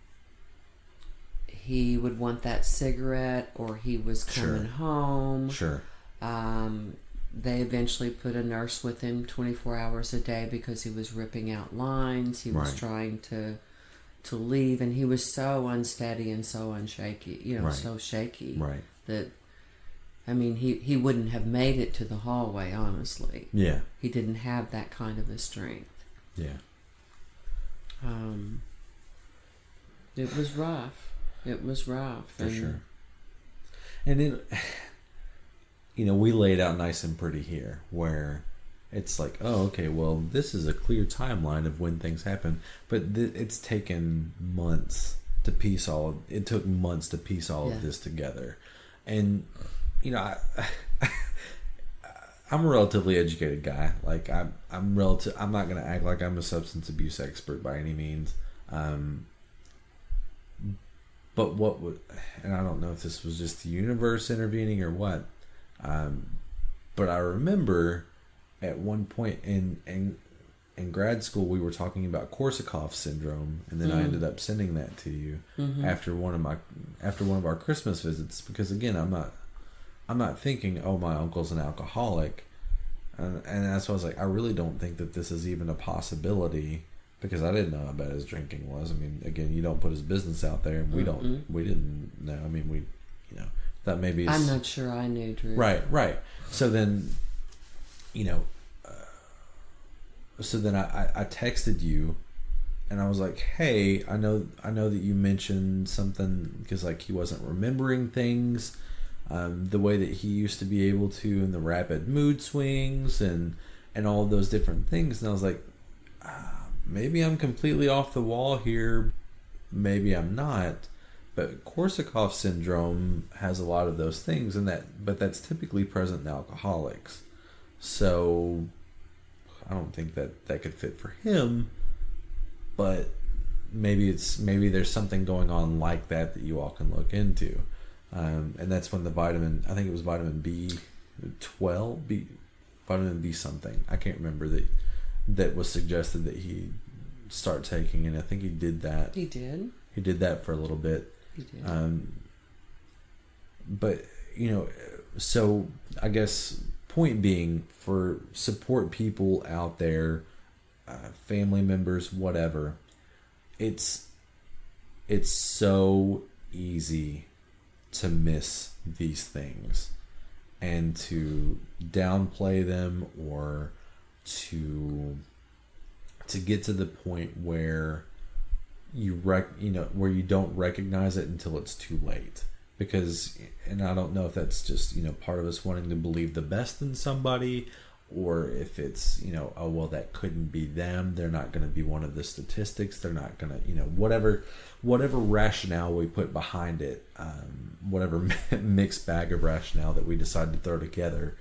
he would want that cigarette, or he was coming Sure. home. Sure. Um, they eventually put a nurse with him twenty-four hours a day because he was ripping out lines. He was Right. trying to to leave, and he was so unsteady and so unshaky, you know, Right. so shaky Right. that, I mean, he, he wouldn't have made it to the hallway, honestly. Yeah. He didn't have that kind of a strength. Yeah. Um, it was rough. It was rough. For and sure. And then, you know, we laid out nice and pretty here, where it's like, oh, okay, well, this is a clear timeline of when things happen, but th- it's taken months to piece all of it. Took months to piece all Yeah. of this together, and you know, I, I'm a relatively educated guy. Like I'm, I'm relative. I'm not going to act like I'm a substance abuse expert by any means. Um, but what would, and I don't know if this was just the universe intervening or what, um, but I remember at one point in in in grad school we were talking about Korsakoff syndrome, and then I Mm. ended up sending that to you Mhm. after one of my after one of our Christmas visits, because again I'm not I'm not thinking, oh, my uncle's an alcoholic, and, and that's why I was like, I really don't think that this is even a possibility, because I didn't know how bad his drinking was. I mean, again, you don't put his business out there, and we Mm-mm. don't we didn't know. I mean, we you know that maybe I'm not sure I knew, Drew. right right. So then, you know, uh, so then I, I I texted you, and I was like, hey, I know I know that you mentioned something, because like he wasn't remembering things um, the way that he used to be able to, and the rapid mood swings and and all of those different things. And I was like, ah, maybe I'm completely off the wall here, maybe I'm not. But Korsakoff syndrome has a lot of those things, and that but that's typically present in alcoholics. So I don't think that that could fit for him, but maybe it's maybe there's something going on like that that you all can look into. Um, and that's when the vitamin, I think it was vitamin B twelve, B, vitamin B something, I can't remember, that that was suggested that he start taking, and I think he did that. He did. He did that for a little bit. He did. Um, but, you know, so I guess point being, for support people out there, uh, family members, whatever, it's it's so easy to miss these things and to downplay them, or to to get to the point where you rec you know where you don't recognize it until it's too late. Because, and I don't know if that's just, you know, part of us wanting to believe the best in somebody, or if it's, you know, oh, well, that couldn't be them. They're not going to be one of the statistics. They're not going to, you know, whatever, whatever rationale we put behind it, um, whatever mixed bag of rationale that we decide to throw together,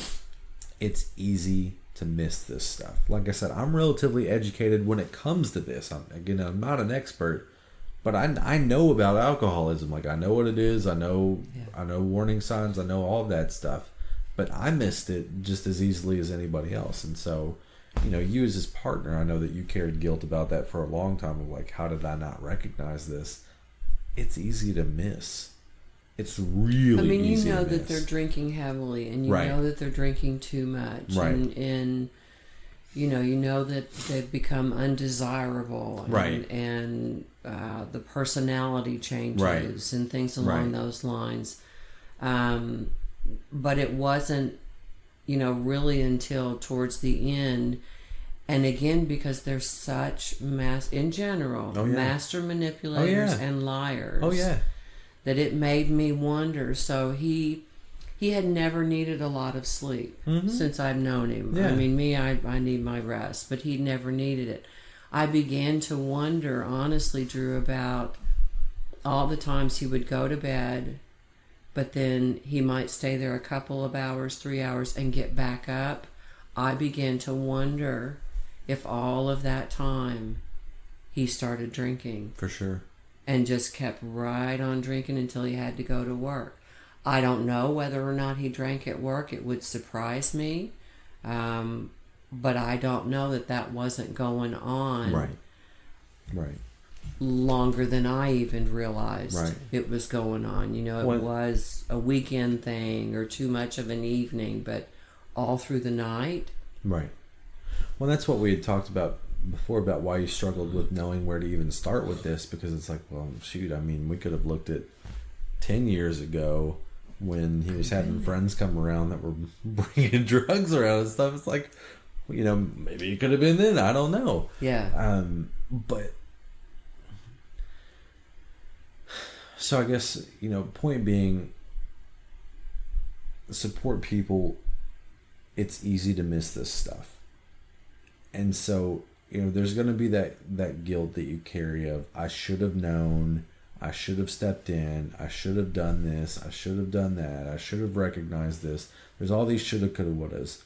it's easy to miss this stuff. Like I said, I'm relatively educated when it comes to this. I'm, again, I'm not an expert, but I, I know about alcoholism. Like, I know what it is. I know yeah. I know warning signs. I know all of that stuff. But I missed it just as easily as anybody else. And so, you know, you as his partner, I know that you carried guilt about that for a long time. Of like, how did I not recognize this? It's easy to miss. It's really I mean, you easy know to that miss. they're drinking heavily, and you Right. know that they're drinking too much. Right. And, and you know, you know that they've become undesirable. And, Right. And uh, the personality changes Right. and things along Right. those lines. Um, but it wasn't, you know, really until towards the end. And again, because they're such mass in general, Oh, yeah. master manipulators Oh, yeah. and liars. Oh, yeah. That it made me wonder. So he he had never needed a lot of sleep Mhm. since I've known him. Yeah. I mean, me, I, I need my rest, but he never needed it. I began to wonder, honestly, Drew, about all the times he would go to bed, but then he might stay there a couple of hours, three hours, and get back up. I began to wonder if all of that time he started drinking. For sure. And just kept right on drinking until he had to go to work. I don't know whether or not he drank at work. It would surprise me. Um, but I don't know that that wasn't going on Right. Right. longer than I even realized Right. it was going on. You know, it Well- was a weekend thing or too much of an evening, but all through the night. Right. Well, that's what we had talked about before, about why you struggled with knowing where to even start with this, because it's like, well, shoot, I mean, we could have looked at ten years ago when he was having friends come around that were bringing drugs around and stuff. It's like, you know, maybe it could have been then. I don't know. Yeah. Um, but so I guess, you know, point being, support people. It's easy to miss this stuff. And so, you know, there's going to be that, that guilt that you carry of, I should have known, I should have stepped in, I should have done this, I should have done that, I should have recognized this. There's all these shoulda, coulda, wouldas.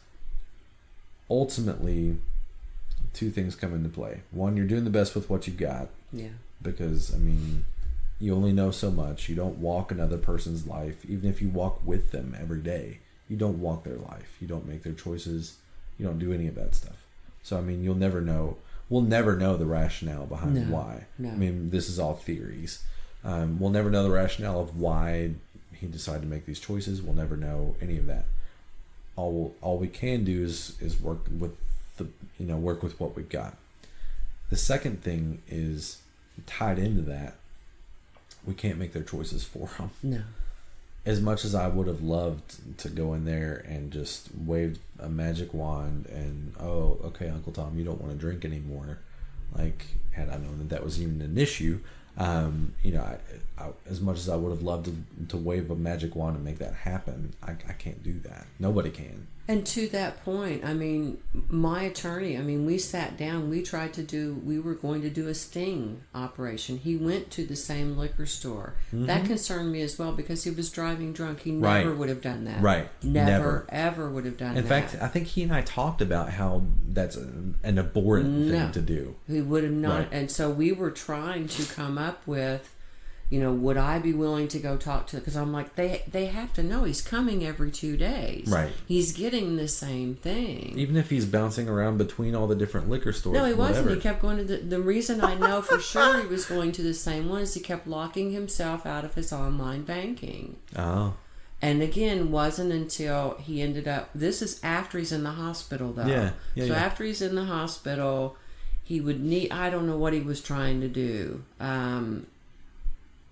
Ultimately, two things come into play. One, you're doing the best with what you got. Yeah. Because, I mean, you only know so much. You don't walk another person's life. Even if you walk with them every day, you don't walk their life. You don't make their choices. You don't do any of that stuff. So, I mean, you'll never know. We'll never know the rationale behind No, why. no. I mean, this is all theories. Um, we'll never know the rationale of why he decided to make these choices. We'll never know any of that. All all we can do is is work with the you know work with what we've got. The second thing is tied into that. We can't make their choices for them. No. As much as I would have loved to go in there and just wave a magic wand and, oh, okay, Uncle Tom, you don't want to drink anymore. Like, had I known that that was even an issue, um, you know, I, I, as much as I would have loved to, to wave a magic wand and make that happen, I, I can't do that. Nobody can. And to that point, I mean, my attorney, I mean, we sat down, we tried to do, we were going to do a sting operation. He went to the same liquor store. Mm-hmm. That concerned me as well because he was driving drunk. He never Right. would have done that. Right. Never, Never. ever would have done In that. fact, I think he and I talked about how that's an, an abhorrent No. thing to do. He would have not. Right. And so we were trying to come up with, you know, would I be willing to go talk to, because I'm like, they they have to know he's coming every two days. Right. He's getting the same thing. Even if he's bouncing around between all the different liquor stores. No, he wasn't. whatever. He kept going to the... The reason I know for sure he was going to the same one is he kept locking himself out of his online banking. Oh. And again, wasn't until he ended up... This is after he's in the hospital, though. Yeah, yeah, so yeah. after he's in the hospital, he would need... I don't know what he was trying to do. Um...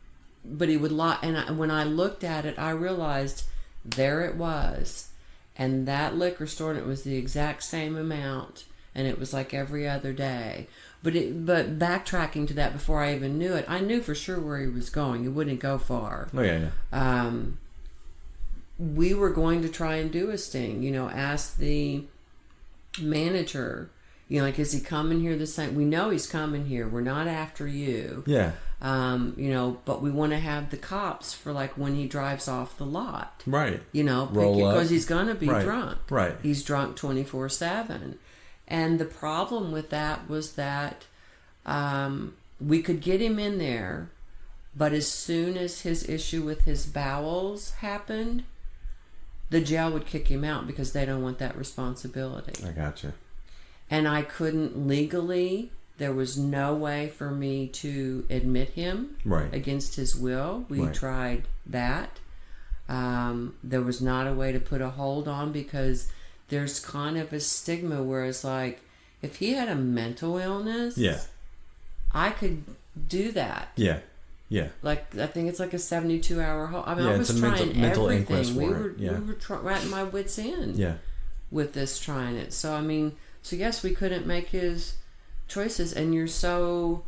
but he would lie. And I, when I looked at it, I realized there it was. And that liquor store, and it was the exact same amount. And it was like every other day. But it, but backtracking to that before I even knew it, I knew for sure where he was going. He wouldn't go far. Oh, yeah, yeah. Um, we were going to try and do a sting. You know, ask the manager, you know, like, is he coming here the same? We know he's coming here. We're not after you. Yeah. Um, you know, but we want to have the cops for, like, when he drives off the lot. Right. You know, Roll up. because he's going to be Right. drunk. Right. He's drunk twenty-four seven. And the problem with that was that um, we could get him in there, but as soon as his issue with his bowels happened, the jail would kick him out because they don't want that responsibility. I gotcha. And I couldn't legally, there was no way for me to admit him Right. against his will. We Right. tried that. Um, there was not a way to put a hold on because there's kind of a stigma where it's like, if he had a mental illness, Yeah. I could do that. Yeah. Yeah. Like, I think it's like a seventy-two hour hold. I mean, Yeah, I was it's a trying mental- mental inquest everything. We warrant. were, Yeah. we were try- right at my wits' end Yeah. with this trying it. So, I mean, so yes, we couldn't make his choices, and you're so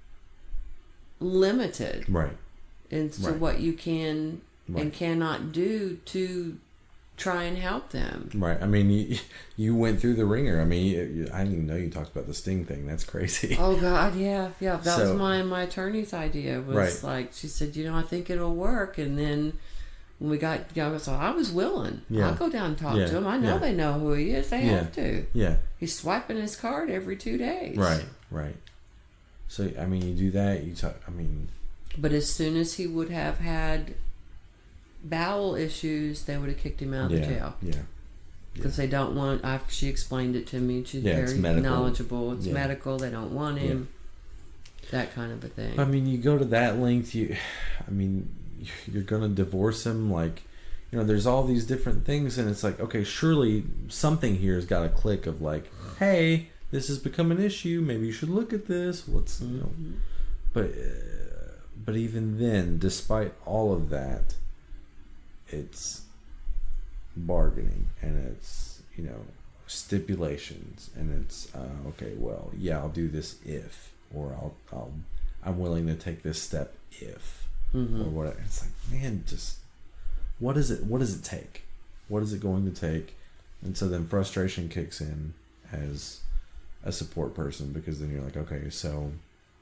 limited Right. into Right. what you can Right. and cannot do to try and help them. Right. I mean, you, you went through the ringer. I mean, you, you, I didn't even know you talked about the sting thing. That's crazy. Oh God, yeah, yeah. That So- was my my attorney's idea. Was Right. like, she said, you know, I think it'll work. And then when we got, you know, so I was willing. Yeah. I'll go down and talk Yeah. to him. I know Yeah. they know who he is. They Yeah. have to. Yeah. He's swiping his card every two days. Right. Right. So, I mean, you do that. You talk. I mean, But as soon as he would have had bowel issues, they would have kicked him out of yeah. the jail. Yeah. Because they don't want, I, she explained it to me. She's Yeah, it's very medical. knowledgeable. It's Yeah. medical. They don't want him. That kind of a thing. I mean, you go to that length. You, I mean, you're gonna divorce him. Like, you know, there's all these different things, and it's like, okay, surely something here has got a click of like, hey, this has become an issue. Maybe you should look at this. What's you know, Mhm. but uh, but even then, despite all of that, it's bargaining, and it's, you know, stipulations, and it's uh, okay. Well, yeah, I'll do this if, or I'll I'll I'm willing to take this step if, Mhm. or whatever. It's like, man, just what is it? What does it take? What is it going to take? And so then frustration kicks in as a support person, because then you're like, okay, so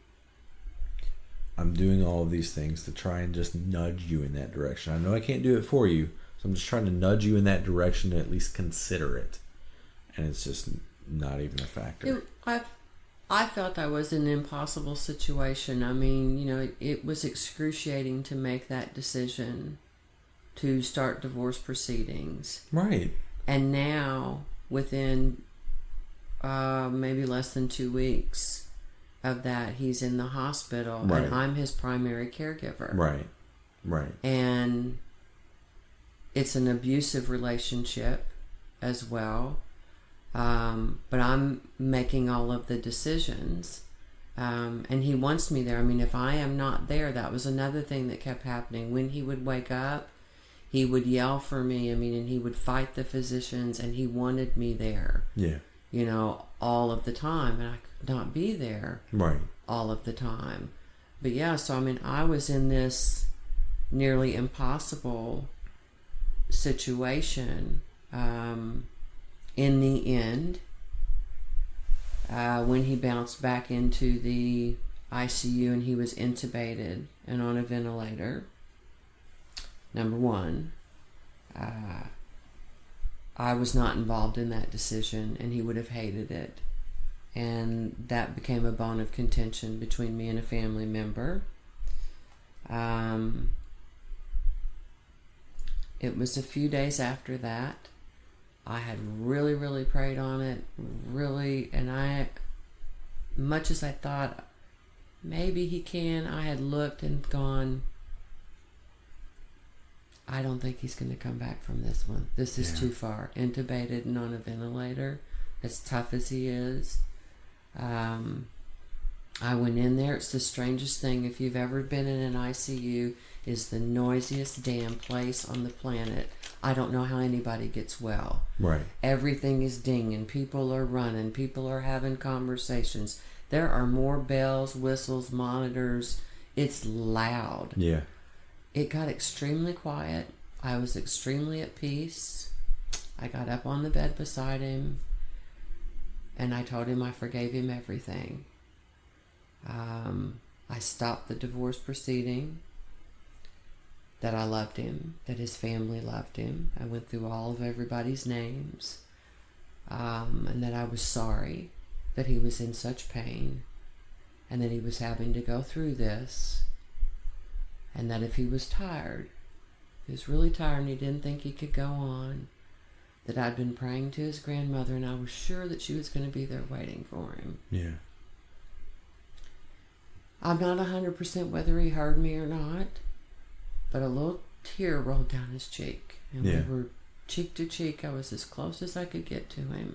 I'm doing all of these things to try and just nudge you in that direction. I know I can't do it for you, so I'm just trying to nudge you in that direction to at least consider it. And it's just not even a factor. It, I, I felt I was in an impossible situation. I mean, you know, it, it was excruciating to make that decision to start divorce proceedings. Right. And now, within uh, maybe less than two weeks of that, he's in the hospital, Right. and I'm his primary caregiver. Right. Right. And it's an abusive relationship as well. Um, but I'm making all of the decisions. Um, and he wants me there. I mean, if I am not there, that was another thing that kept happening. When he would wake up, he would yell for me. I mean, and he would fight the physicians, and he wanted me there, Yeah. you know, all of the time. And I could not be there Right. all of the time. But yeah, so I mean, I was in this nearly impossible situation. Um, in the end, uh, when he bounced back into the I C U and he was intubated and on a ventilator, number one, uh, I was not involved in that decision, and he would have hated it. And that became a bone of contention between me and a family member. Um, it was a few days after that. I had really, really prayed on it, really, and I, much as I thought maybe he can, I had looked and gone, I don't think he's going to come back from this one. This is Yeah. too far. Intubated and on a ventilator, as tough as he is. Um, I went in there. It's the strangest thing. If you've ever been in an I C U, it's the noisiest damn place on the planet. I don't know how anybody gets well. Right. Everything is dinging. People are running. People are having conversations. There are more bells, whistles, monitors. It's loud. Yeah. It got extremely quiet. I was extremely at peace. I got up on the bed beside him, and I told him I forgave him everything. Um, I stopped the divorce proceeding, that I loved him, that his family loved him. I went through all of everybody's names, um, and that I was sorry that he was in such pain, and that he was having to go through this, and that if he was tired, if he was really tired and he didn't think he could go on, that I'd been praying to his grandmother, and I was sure that she was going to be there waiting for him. Yeah. I'm not one hundred percent whether he heard me or not, but a little tear rolled down his cheek. And Yeah. we were cheek to cheek. I was as close as I could get to him.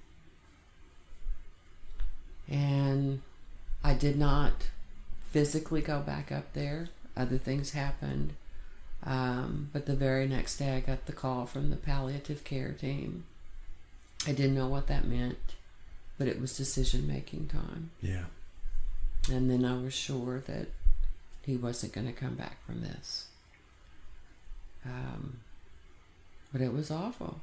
And I did not physically go back up there. Other things happened. Um, but the very next day I got the call from the palliative care team. I didn't know what that meant, but it was decision-making time. Yeah. And then I was sure that he wasn't going to come back from this. Um, but it was awful.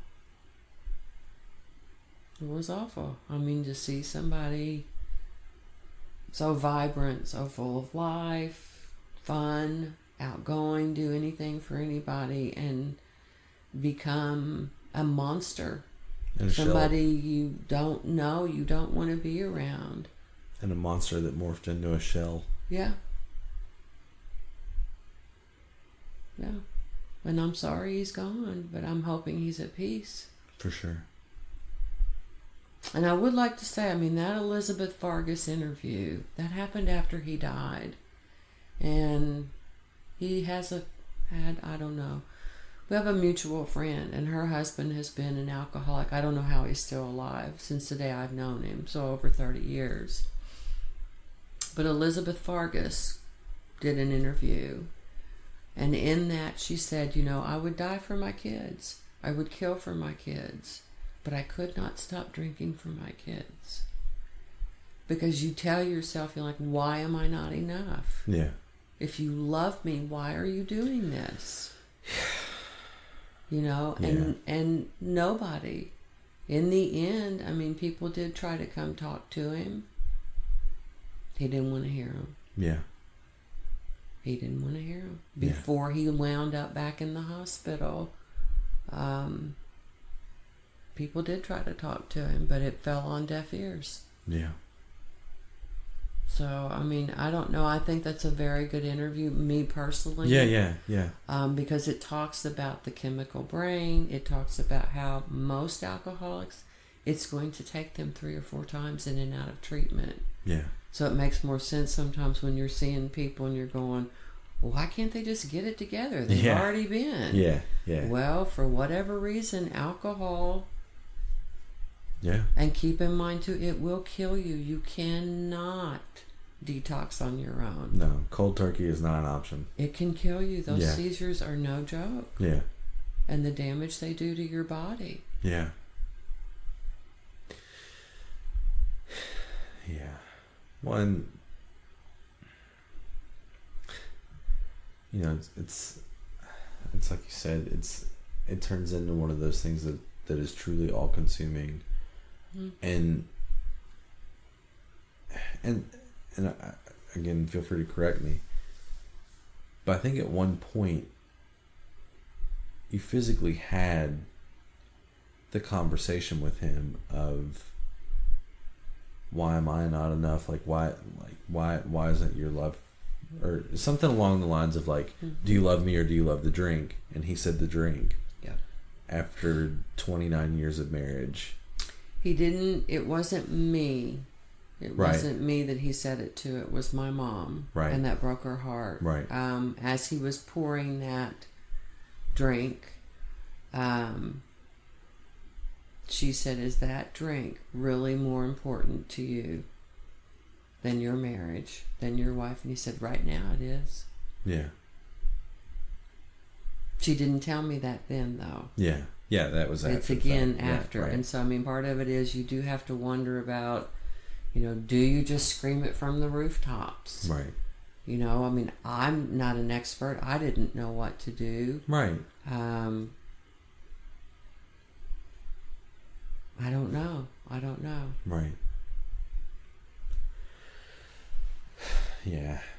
It was awful. I mean, to see somebody so vibrant, so full of life, fun, outgoing, do anything for anybody, and become a monster. And a Somebody shell. you don't know, you don't want to be around. And a monster that morphed into a shell. Yeah. Yeah. And I'm sorry he's gone, but I'm hoping he's at peace. For sure. And I would like to say, I mean, that Elizabeth Vargas interview, that happened after he died. And he has a, had, I don't know, we have a mutual friend, and her husband has been an alcoholic. I don't know how he's still alive since the day I've known him, so over thirty years. But Elizabeth Vargas did an interview, and in that she said, you know, I would die for my kids. I would kill for my kids, but I could not stop drinking for my kids. Because you tell yourself, you're like, why am I not enough? Yeah. If you love me, why are you doing this? You know, and Yeah. and nobody. In the end, I mean, people did try to come talk to him. He didn't want to hear them. Yeah. He didn't want to hear them. Yeah. Before he wound up back in the hospital, um, people did try to talk to him, but it fell on deaf ears. Yeah. So, I mean, I don't know. I think that's a very good interview, me personally. Yeah, yeah, yeah. Um, because it talks about the chemical brain. It talks about how most alcoholics, it's going to take them three or four times in and out of treatment. Yeah. So it makes more sense sometimes when you're seeing people and you're going, well, why can't they just get it together? They've Yeah. already been. Yeah, yeah. Well, for whatever reason, alcohol, Yeah. and keep in mind too, it will kill you. You cannot detox on your own. No, cold turkey is not an option. It can kill you. Those Yeah. seizures are no joke. Yeah. And the damage they do to your body. Yeah. Yeah. One, you know, it's, it's it's like you said, it's it turns into one of those things that, that is truly all consuming. Mm. And and and I, again, feel free to correct me, but I think at one point you physically had the conversation with him of, why am I not enough? Like why like why why isn't your love, or something along the lines of like, Mm-hmm. do you love me or do you love the drink? And he said the drink. Yeah. After twenty-nine years of marriage. He didn't, it wasn't me. It Right. wasn't me that he said it to. It was my mom. Right. And that broke her heart. Right. Um, as he was pouring that drink, um, she said, is that drink really more important to you than your marriage, than your wife. And he said, right now it is. Yeah. She didn't tell me that then, though. Yeah. Yeah, that was after. It's again the fact. after. Yeah, right. And so, I mean, part of it is you do have to wonder about, you know, do you just scream it from the rooftops? Right. You know, I mean, I'm not an expert. I didn't know what to do. Right. Um, I don't know. I don't know. Right. Yeah.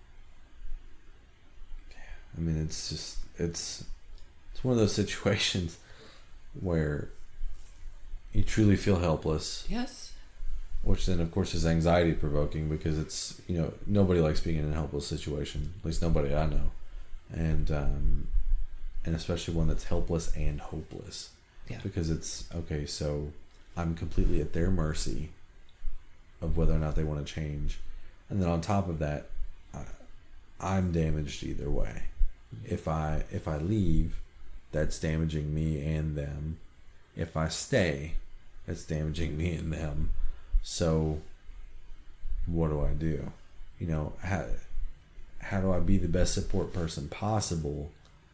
I mean, it's just, it's, it's one of those situations where you truly feel helpless. Yes. Which then, of course, is anxiety provoking because it's, you know, nobody likes being in a helpless situation. At least nobody I know. And, um, and especially one that's helpless and hopeless. Yeah. Because it's, okay, so I'm completely at their mercy of whether or not they want to change. And then on top of that, I, I'm damaged either way. If I if I leave, that's damaging me and them. If I stay, that's damaging me and them. So what do I do? You know, how how do I be the best support person possible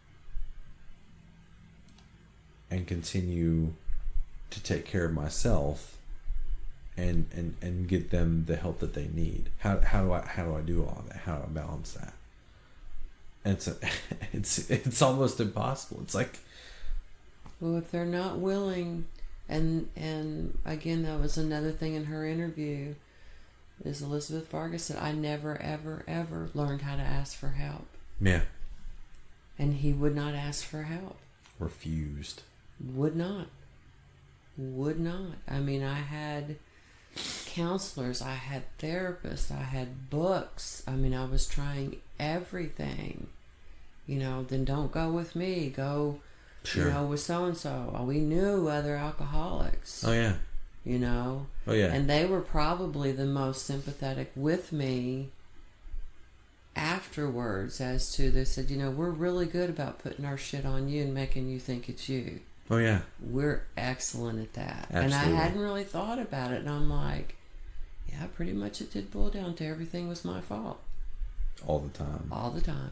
and continue to take care of myself and, and, and get them the help that they need? How how do I how do I do all that? How do I balance that? It's a, it's it's almost impossible. It's like, well, if they're not willing, and and again, that was another thing in her interview, is Elizabeth Vargas said, I never, ever, ever learned how to ask for help. yeah, And he would not ask for help. refused. Would not. Would not. I mean, I had counselors, I had therapists, I had books. I mean, I was trying everything. You know, then don't go with me. Go, Sure. you know, with so-and-so. We knew other alcoholics. Oh yeah. You know. Oh yeah. And they were probably the most sympathetic with me afterwards as to, they said, you know, we're really good about putting our shit on you and making you think it's you. Oh yeah. We're excellent at that. Absolutely. And I hadn't really thought about it. And I'm like, yeah, pretty much it did boil down to everything was my fault. All the time. All the time.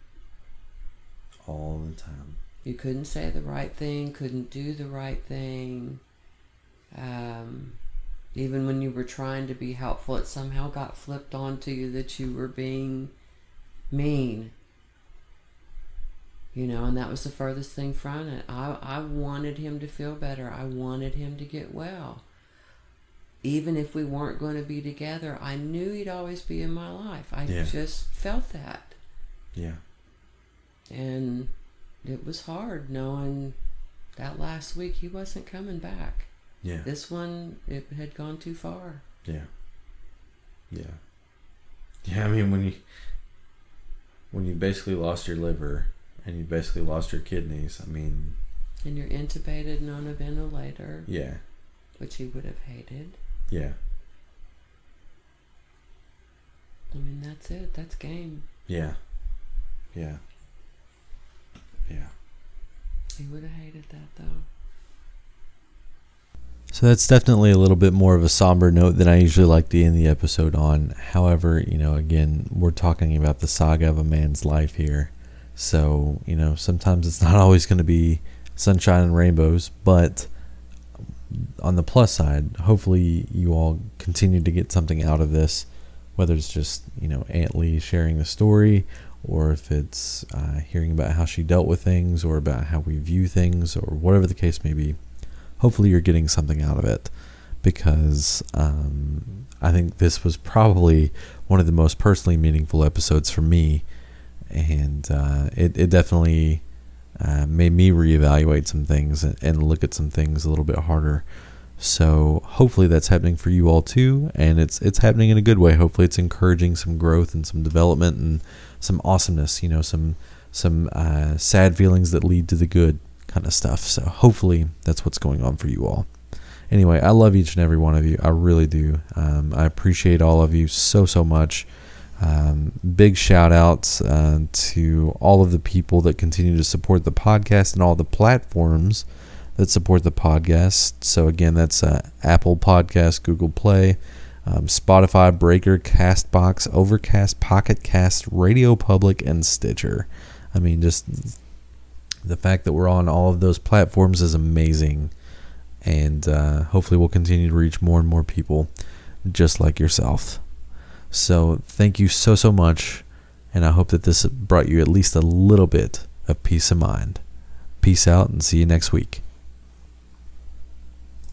All the time. You couldn't say the right thing, couldn't do the right thing. Um, even when you were trying to be helpful, it somehow got flipped onto you that you were being mean. You know, and that was the furthest thing from it. I, I wanted him to feel better. I wanted him to get well. Even if we weren't going to be together, I knew he'd always be in my life. I Yeah. just felt that. Yeah. And it was hard knowing that last week he wasn't coming back. Yeah. This one, it had gone too far. Yeah. Yeah. Yeah, I mean, when you when you basically lost your liver and you basically lost your kidneys, I mean... And you're intubated and on a ventilator. Yeah. Which he would have hated. Yeah. I mean, that's it. That's game. Yeah. Yeah. Yeah. He would have hated that, though. So that's definitely a little bit more of a somber note than I usually like to end the episode on. However, you know, again, we're talking about the saga of a man's life here. So, you know, sometimes it's not always going to be sunshine and rainbows, but on the plus side, hopefully you all continue to get something out of this, whether it's just, you know, Aunt Lee sharing the story, or if it's uh, hearing about how she dealt with things, or about how we view things, or whatever the case may be. Hopefully you're getting something out of it, because um, I think this was probably one of the most personally meaningful episodes for me, and uh, it, it definitely uh, made me reevaluate some things and, and look at some things a little bit harder. So hopefully that's happening for you all too, and it's it's happening in a good way. Hopefully it's encouraging some growth and some development and some awesomeness, you know, some some uh, sad feelings that lead to the good kind of stuff. So hopefully that's what's going on for you all. Anyway, I love each and every one of you. I really do. Um, I appreciate all of you so, so much. Um, big shout outs uh, to all of the people that continue to support the podcast and all the platforms that support the podcast. So again, that's uh, Apple Podcast, Google Play, um, Spotify, Breaker, Castbox, Overcast, Pocket Cast, Radio Public, and Stitcher. I mean, just the fact that we're on all of those platforms is amazing. And uh, hopefully we'll continue to reach more and more people just like yourself. So thank you so, so much. And I hope that this brought you at least a little bit of peace of mind. Peace out and see you next week.